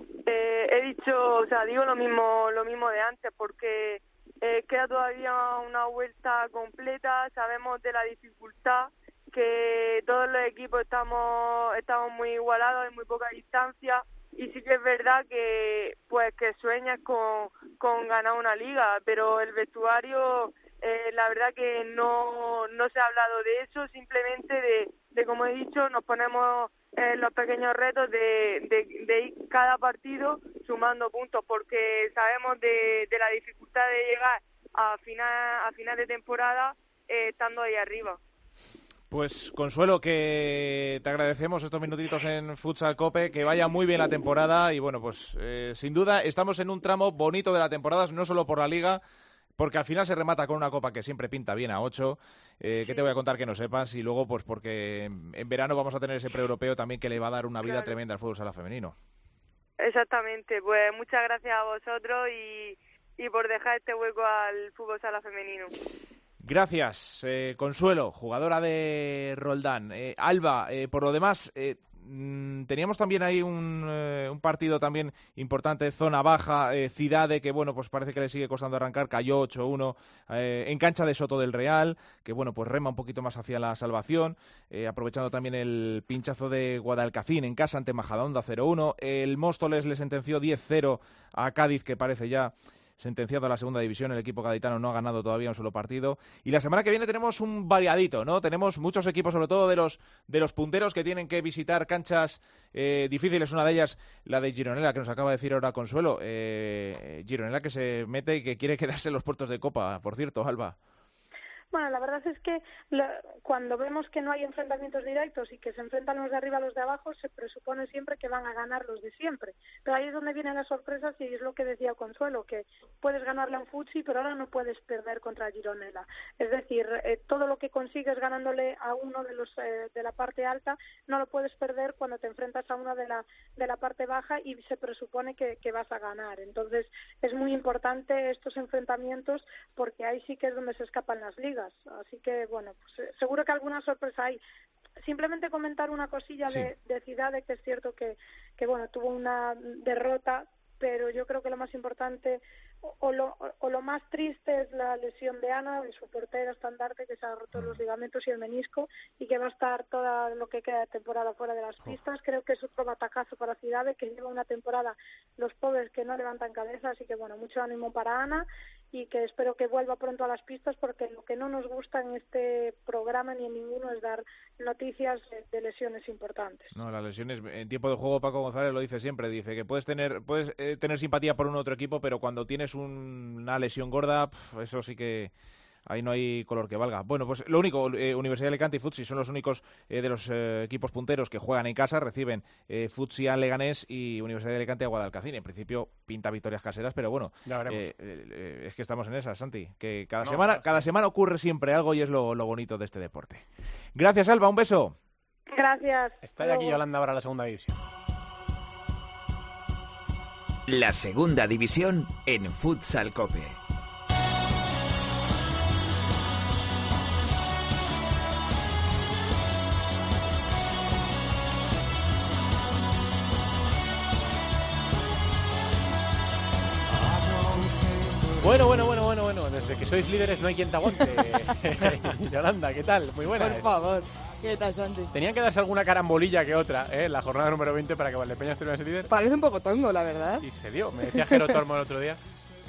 He dicho, o sea, digo lo mismo de antes, porque queda todavía una vuelta completa, sabemos de la dificultad, que todos los equipos estamos muy igualados en muy poca distancia, y sí que es verdad que sueñas con ganar una liga, pero el vestuario, la verdad que no se ha hablado de eso, simplemente de como he dicho, nos ponemos los pequeños retos de ir cada partido sumando puntos, porque sabemos de la dificultad de llegar a final de temporada estando ahí arriba. Pues Consuelo, que te agradecemos estos minutitos en Futsal Cope, que vaya muy bien la temporada y bueno, pues sin duda estamos en un tramo bonito de la temporada, no solo por la Liga, porque al final se remata con una copa que siempre pinta bien a 8, que te voy a contar que no sepas, y luego pues porque en verano vamos a tener ese pre-europeo también que le va a dar una vida tremenda al fútbol sala femenino. Exactamente, pues muchas gracias a vosotros y por dejar este hueco al fútbol sala femenino. Gracias, Consuelo, jugadora de Roldán. Alba, por lo demás, teníamos también ahí un partido también importante, zona baja, Cidade, que bueno, pues parece que le sigue costando arrancar, cayó 8-1 en cancha de Soto del Real, que bueno, pues rema un poquito más hacia la salvación, aprovechando también el pinchazo de Guadalcacín en casa ante Majadahonda 0-1. El Móstoles le sentenció 10-0 a Cádiz, que parece ya sentenciado a la segunda división. El equipo gaditano no ha ganado todavía un solo partido. Y la semana que viene tenemos un variadito, ¿no? Tenemos muchos equipos, sobre todo de los punteros, que tienen que visitar canchas difíciles. Una de ellas, la de Gironella, que nos acaba de decir ahora Consuelo. Gironella, que se mete y que quiere quedarse en los puestos de Copa, por cierto, Alba. Bueno, la verdad es que cuando vemos que no hay enfrentamientos directos y que se enfrentan los de arriba a los de abajo, se presupone siempre que van a ganar los de siempre. Pero ahí es donde vienen las sorpresas, y es lo que decía Consuelo, que puedes ganarle a un Futsi, pero ahora no puedes perder contra Gironella. Es decir, todo lo que consigues ganándole a uno de los de la parte alta, no lo puedes perder cuando te enfrentas a uno de la parte baja y se presupone que vas a ganar. Entonces, es muy importante estos enfrentamientos, porque ahí sí que es donde se escapan las ligas. Así que, bueno, pues seguro que alguna sorpresa hay. Simplemente comentar una cosilla de Cidade, que es cierto que bueno, tuvo una derrota, pero yo creo que lo más importante o lo más triste es la lesión de Ana, de su portera estandarte, que se ha roto los ligamentos y el menisco, y que va a estar todo lo que queda de temporada fuera de las pistas. Creo que es otro batacazo para Cidade, que lleva una temporada los pobres que no levantan cabeza, así que bueno, mucho ánimo para Ana, y que espero que vuelva pronto a las pistas, porque lo que no nos gusta en este programa ni en ninguno es dar noticias de lesiones importantes. No, las lesiones en tiempo de juego, Paco González lo dice siempre, dice que puedes tener simpatía por un otro equipo, pero cuando tienes una lesión gorda, eso sí que ahí no hay color que valga. Bueno, pues lo único, Universidad de Alicante y Futsi son los únicos de los equipos punteros que juegan en casa, reciben Futsi a Leganés y Universidad de Alicante a Guadalcacín. En principio pinta victorias caseras, pero bueno, es que estamos en esas, Santi, que cada semana ocurre siempre algo, y es lo bonito de este deporte. Gracias, Alba, un beso. Gracias. Está aquí Yolanda para la segunda división. La segunda división en Futsal Cope. Bueno, desde que sois líderes no hay quien te aguante. Yolanda, ¿qué tal? Muy buenas. Por favor, ¿qué tal, Santi? Tenían que darse alguna carambolilla que otra, en la jornada número 20 para que Valdepeñas tuviera ese líder. Parece un poco tongo, la verdad. Y se dio, me decía Jero Tormo el otro día.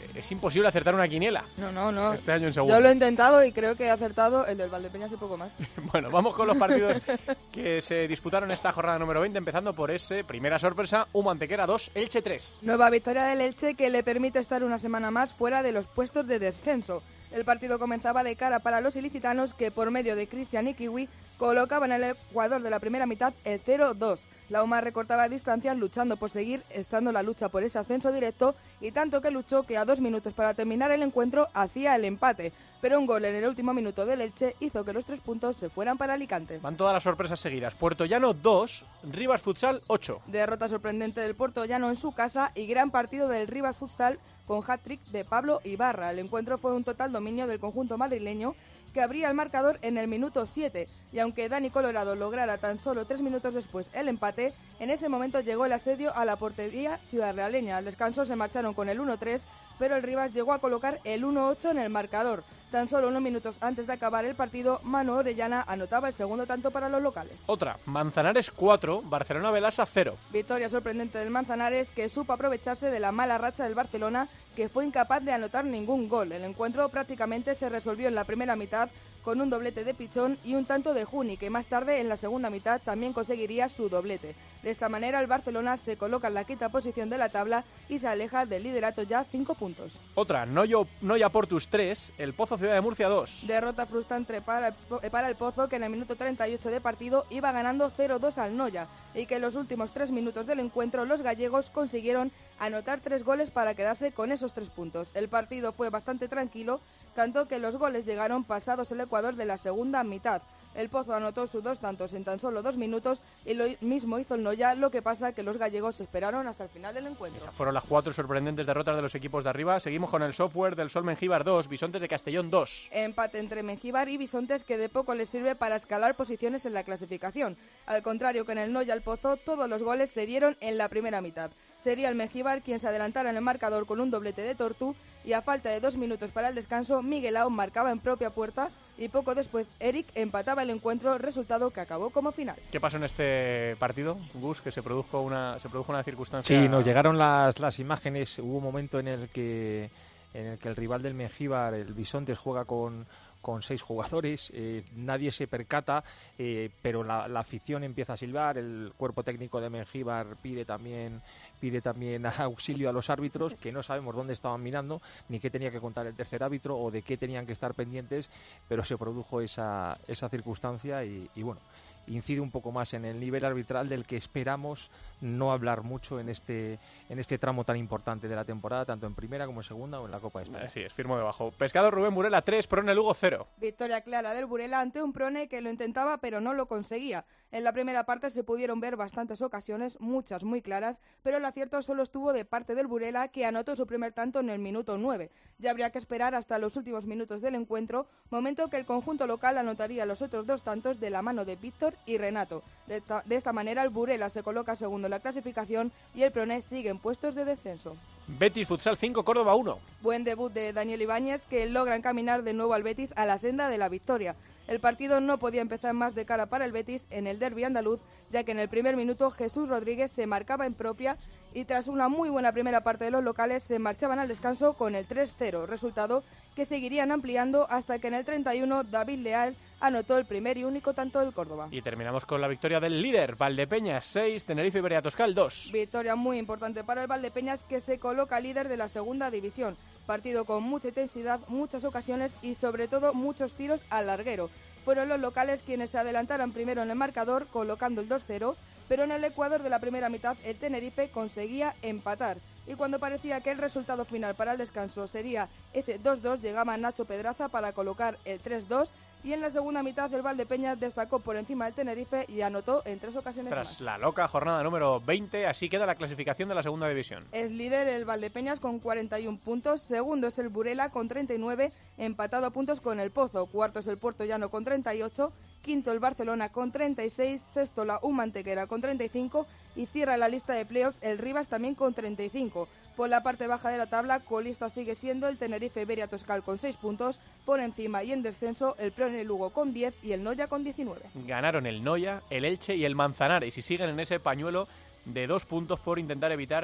es imposible acertar una quiniela. No. Este año en segunda. Yo lo he intentado y creo que he acertado el del Valdepeñas y poco más. Bueno, vamos con los partidos que se disputaron esta jornada número 20, empezando por ese, primera sorpresa, Humo Antequera 2, Elche 3. Nueva victoria del Elche que le permite estar una semana más fuera de los puestos de descenso. El partido comenzaba de cara para los ilicitanos que por medio de Cristian y Kiwi colocaban en el Ecuador de la primera mitad el 0-2. La UMA recortaba distancias luchando por seguir estando la lucha por ese ascenso directo y tanto que luchó que a 2 minutos para terminar el encuentro hacía el empate. Pero un gol en el último minuto del Elche hizo que los 3 puntos se fueran para Alicante. Van todas las sorpresas seguidas. Puertollano 2, Rivas Futsal 8. Derrota sorprendente del Puertollano en su casa y gran partido del Rivas Futsal con hat-trick de Pablo Ibarra. El encuentro fue un total dominio del conjunto madrileño que abría el marcador en el minuto 7 y aunque Dani Colorado lograra tan solo 3 minutos después el empate, en ese momento llegó el asedio a la portería ciudadrealeña. Al descanso se marcharon con el 1-3, pero el Rivas llegó a colocar el 1-8 en el marcador. Tan solo unos minutos antes de acabar el partido, Manu Orellana anotaba el segundo tanto para los locales. Otra, Manzanares 4, Barcelona Velasa 0. Victoria sorprendente del Manzanares que supo aprovecharse de la mala racha del Barcelona, que fue incapaz de anotar ningún gol. El encuentro prácticamente se resolvió en la primera mitad con un doblete de Pichón y un tanto de Juni, que más tarde en la segunda mitad también conseguiría su doblete. De esta manera el Barcelona se coloca en la quinta posición de la tabla y se aleja del liderato ya 5 puntos. Otra, Noia Portus 3, el Pozo Ciudad de Murcia 2. Derrota frustrante para el Pozo, que en el minuto 38 de partido iba ganando 0-2 al Noia y que en los últimos 3 minutos del encuentro los gallegos consiguieron anotar 3 goles para quedarse con esos 3 puntos. El partido fue bastante tranquilo, tanto que los goles llegaron pasados el Ecuador de la segunda mitad. El Pozo anotó sus 2 tantos en tan solo 2 minutos y lo mismo hizo el Noia, lo que pasa que los gallegos esperaron hasta el final del encuentro. Esas fueron las 4 sorprendentes derrotas de los equipos de arriba. Seguimos con el software del Sol Mengíbar 2, Bisontes de Castellón 2. Empate entre Mengíbar y Bisontes que de poco les sirve para escalar posiciones en la clasificación. Al contrario que en el Noia el Pozo, todos los goles se dieron en la primera mitad. Sería el Mengíbar quien se adelantara en el marcador con un doblete de Tortu y a falta de 2 minutos para el descanso, Miguelao marcaba en propia puerta y poco después Eric empataba el encuentro, resultado que acabó como final. ¿Qué pasó en este partido, Gus? Que se produjo una circunstancia... Sí, nos llegaron las imágenes. Hubo un momento en el que el rival del Mengíbar, el Bisontes, juega con 6 jugadores, nadie se percata, pero la afición empieza a silbar, el cuerpo técnico de Mengíbar pide también auxilio a los árbitros, que no sabemos dónde estaban mirando, ni qué tenía que contar el tercer árbitro o de qué tenían que estar pendientes, pero se produjo esa circunstancia y bueno, incide un poco más en el nivel arbitral del que esperamos no hablar mucho en este tramo tan importante de la temporada, tanto en primera como en segunda o en la Copa de España. Sí, es firmo debajo. Pescado Rubén Burela 3, Prone Lugo 0. Victoria clara del Burela ante un Prone que lo intentaba pero no lo conseguía. En la primera parte se pudieron ver bastantes ocasiones, muchas muy claras, pero el acierto solo estuvo de parte del Burela, que anotó su primer tanto en el minuto 9. Ya habría que esperar hasta los últimos minutos del encuentro, momento que el conjunto local anotaría los otros 2 tantos de la mano de Víctor y Renato. De esta manera el Burela se coloca segundo en la clasificación y el Prone sigue en puestos de descenso. Betis Futsal 5, Córdoba 1. Buen debut de Daniel Ibáñez, que logra encaminar de nuevo al Betis a la senda de la victoria. El partido no podía empezar más de cara para el Betis en el derbi andaluz, ya que en el primer minuto Jesús Rodríguez se marcaba en propia y tras una muy buena primera parte de los locales se marchaban al descanso con el 3-0, resultado que seguirían ampliando hasta que en el 31 David Leal anotó el primer y único tanto del Córdoba. Y terminamos con la victoria del líder, Valdepeñas 6, Tenerife Iberia Toscal 2. Victoria muy importante para el Valdepeñas, que se coloca líder de la segunda división. Partido con mucha intensidad, muchas ocasiones y sobre todo muchos tiros al larguero. Fueron los locales quienes se adelantaron primero en el marcador colocando el 2-0, pero en el Ecuador de la primera mitad el Tenerife conseguía empatar. Y cuando parecía que el resultado final para el descanso sería ese 2-2, llegaba Nacho Pedraza para colocar el 3-2 y en la segunda mitad el Valdepeñas destacó por encima del Tenerife y anotó en 3 ocasiones Tras más. la loca jornada número 20, así queda la clasificación de la segunda división. Es líder el Valdepeñas con 41 puntos, segundo es el Burela con 39, empatado a puntos con el Pozo, cuarto es el Puertollano con 38, quinto el Barcelona con 36, sexto la UMA Antequera con 35 y cierra la lista de playoffs el Rivas también con 35. Por la parte baja de la tabla, colista sigue siendo el Tenerife Iberia Toscal con 6 puntos, por encima y en descenso el Prone Lugo con 10 y el Noia con 19. Ganaron el Noia, el Elche y el Manzanares y siguen en ese pañuelo de 2 puntos por intentar evitar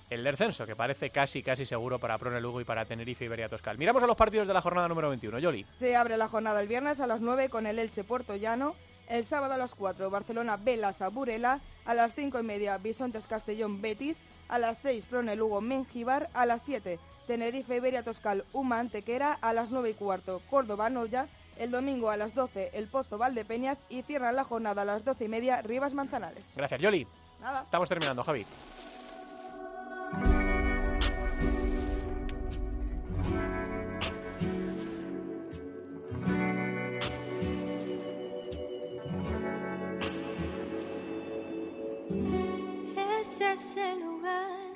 el descenso, que parece casi seguro para Prone Lugo y para Tenerife y Iberia Toscal. Miramos a los partidos de la jornada número 21. Yoli. Se abre la jornada el viernes a las 9 con el Elche Puerto Llano. El sábado a las 4, Barcelona Belasa Burela. A las 5:30, Bisontes Castellón Betis. A las 6, Prone Lugo Mengíbar. A las 7, Tenerife Iberia Toscal Uma Antequera. A las 9:15, Córdoba Noya. El domingo a las 12, El Pozo Valdepeñas. Y cierran la jornada a las 12:30, Rivas Manzanares. Gracias, Yoli. Nada. Estamos terminando, Javi. Ese es el lugar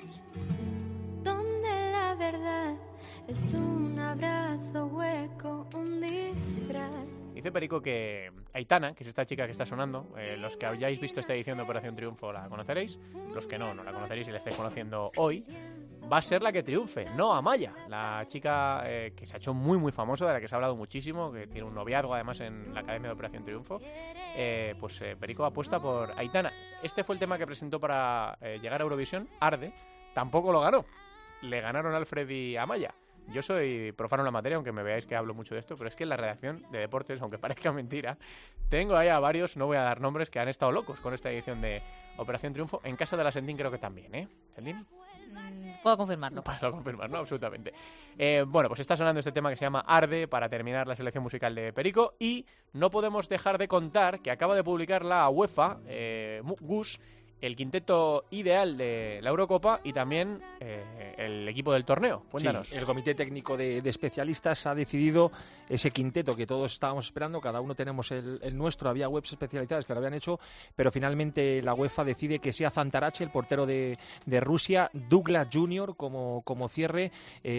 donde la verdad es un abrazo hueco, un disfraz. Dice Perico que Aitana, que es esta chica que está sonando, los que hayáis visto esta edición de Operación Triunfo la conoceréis, los que no la conoceréis y la estáis conociendo hoy, va a ser la que triunfe, no Amaya, la chica que se ha hecho muy famosa, de la que se ha hablado muchísimo, que tiene un noviazgo además en la Academia de Operación Triunfo. Perico apuesta por Aitana. Este fue el tema que presentó para llegar a Eurovisión. Arde, tampoco lo ganó, le ganaron Alfred y Amaya. Yo soy profano en la materia, aunque me veáis que hablo mucho de esto, pero es que en la redacción de deportes, aunque parezca mentira, tengo ahí a varios, no voy a dar nombres, que han estado locos con esta edición de Operación Triunfo. En casa de la Sentín creo que también, ¿eh? ¿Sentín? Puedo confirmarlo. Puedo confirmarlo, absolutamente. Pues está sonando este tema que se llama Arde para terminar la selección musical de Perico, y no podemos dejar de contar que acaba de publicar la UEFA, GUS, el quinteto ideal de la Eurocopa y también el equipo del torneo. Cuéntanos. Sí, el comité técnico de especialistas ha decidido ese quinteto que todos estábamos esperando. Cada uno tenemos el nuestro. Había webs especializadas que lo habían hecho, pero finalmente la UEFA decide que sea Zantarache, el portero de Rusia, Douglas Jr. como cierre,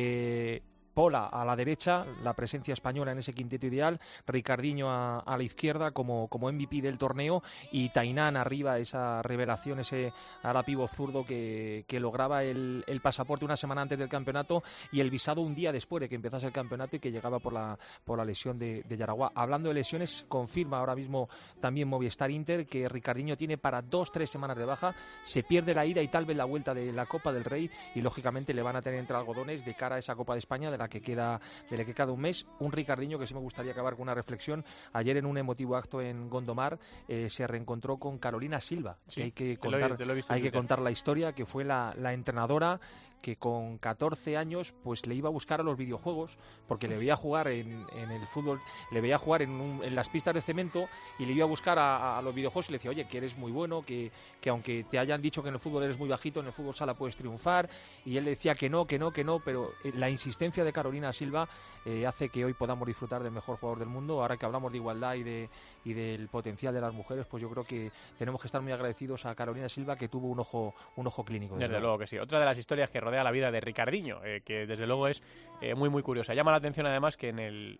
Pola a la derecha, la presencia española en ese quinteto ideal, Ricardinho a la izquierda como MVP del torneo, y Tainán arriba, esa revelación, ese ala pívot zurdo que lograba el pasaporte una semana antes del campeonato y el visado un día después de que empezase el campeonato y que llegaba por la lesión de Yaragua. Hablando de lesiones, confirma ahora mismo también Movistar Inter que Ricardinho tiene para 2-3 semanas de baja, se pierde la ida y tal vez la vuelta de la Copa del Rey, y lógicamente le van a tener entre algodones de cara a esa Copa de España de la que queda un mes. Un Ricardinho que sí me gustaría acabar con una reflexión. Ayer en un emotivo acto en Gondomar se reencontró con Carolina Silva. Sí, que hay que contar, contar la historia, que fue la entrenadora que con 14 años pues le iba a buscar a los videojuegos porque le veía jugar en el fútbol, le veía jugar en las pistas de cemento y le iba a buscar a los videojuegos y le decía, oye, que eres muy bueno, que aunque te hayan dicho que en el fútbol eres muy bajito, en el fútbol sala puedes triunfar, y él le decía que no, pero la insistencia de Carolina Silva hace que hoy podamos disfrutar del mejor jugador del mundo. Ahora que hablamos de igualdad y del potencial de las mujeres, pues yo creo que tenemos que estar muy agradecidos a Carolina Silva, que tuvo un ojo clínico. Desde luego que sí. Otra de las historias que rodea la vida de Ricardinho, que desde luego es muy curiosa. Llama la atención además que en el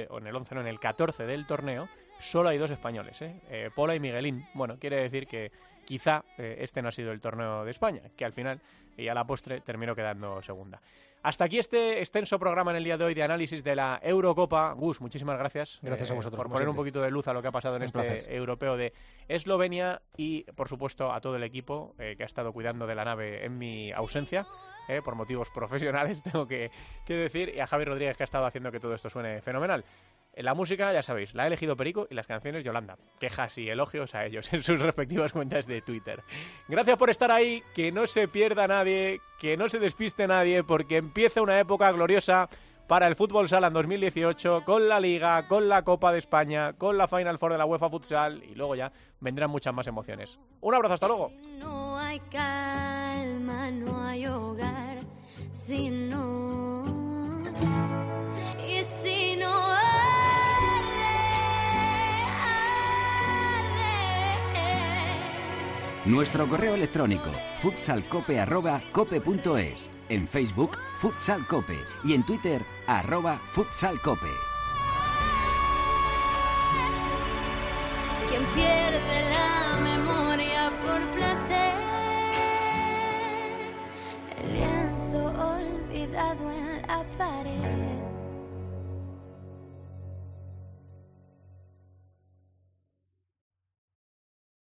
14 del torneo solo hay 2 españoles, Pola y Miguelín. Bueno, quiere decir que quizá este no ha sido el torneo de España, que al final y a la postre terminó quedando segunda. Hasta aquí este extenso programa en el día de hoy de análisis de la Eurocopa. Gus, muchísimas gracias. Gracias a vosotros. Por poner un poquito de luz a lo que ha pasado en este europeo de Eslovenia, y por supuesto a todo el equipo que ha estado cuidando de la nave en mi ausencia, por motivos profesionales tengo que decir, y a Javi Rodríguez, que ha estado haciendo que todo esto suene fenomenal. La música, ya sabéis, la ha elegido Perico, y las canciones Yolanda. Quejas y elogios a ellos en sus respectivas cuentas de Twitter. Gracias por estar ahí, que no se pierda nadie, que no se despiste nadie, porque empieza una época gloriosa para el fútbol sala en 2018, con la Liga, con la Copa de España, con la Final Four de la UEFA Futsal, y luego ya vendrán muchas más emociones. Un abrazo, hasta luego. No hay calma, no hay hogar, si no, y si no Nuestro correo electrónico futsalcope@cope.es, en Facebook futsalcope y en Twitter @futsalcope. quien pierde la memoria por placer, el lienzo olvidado en la pared.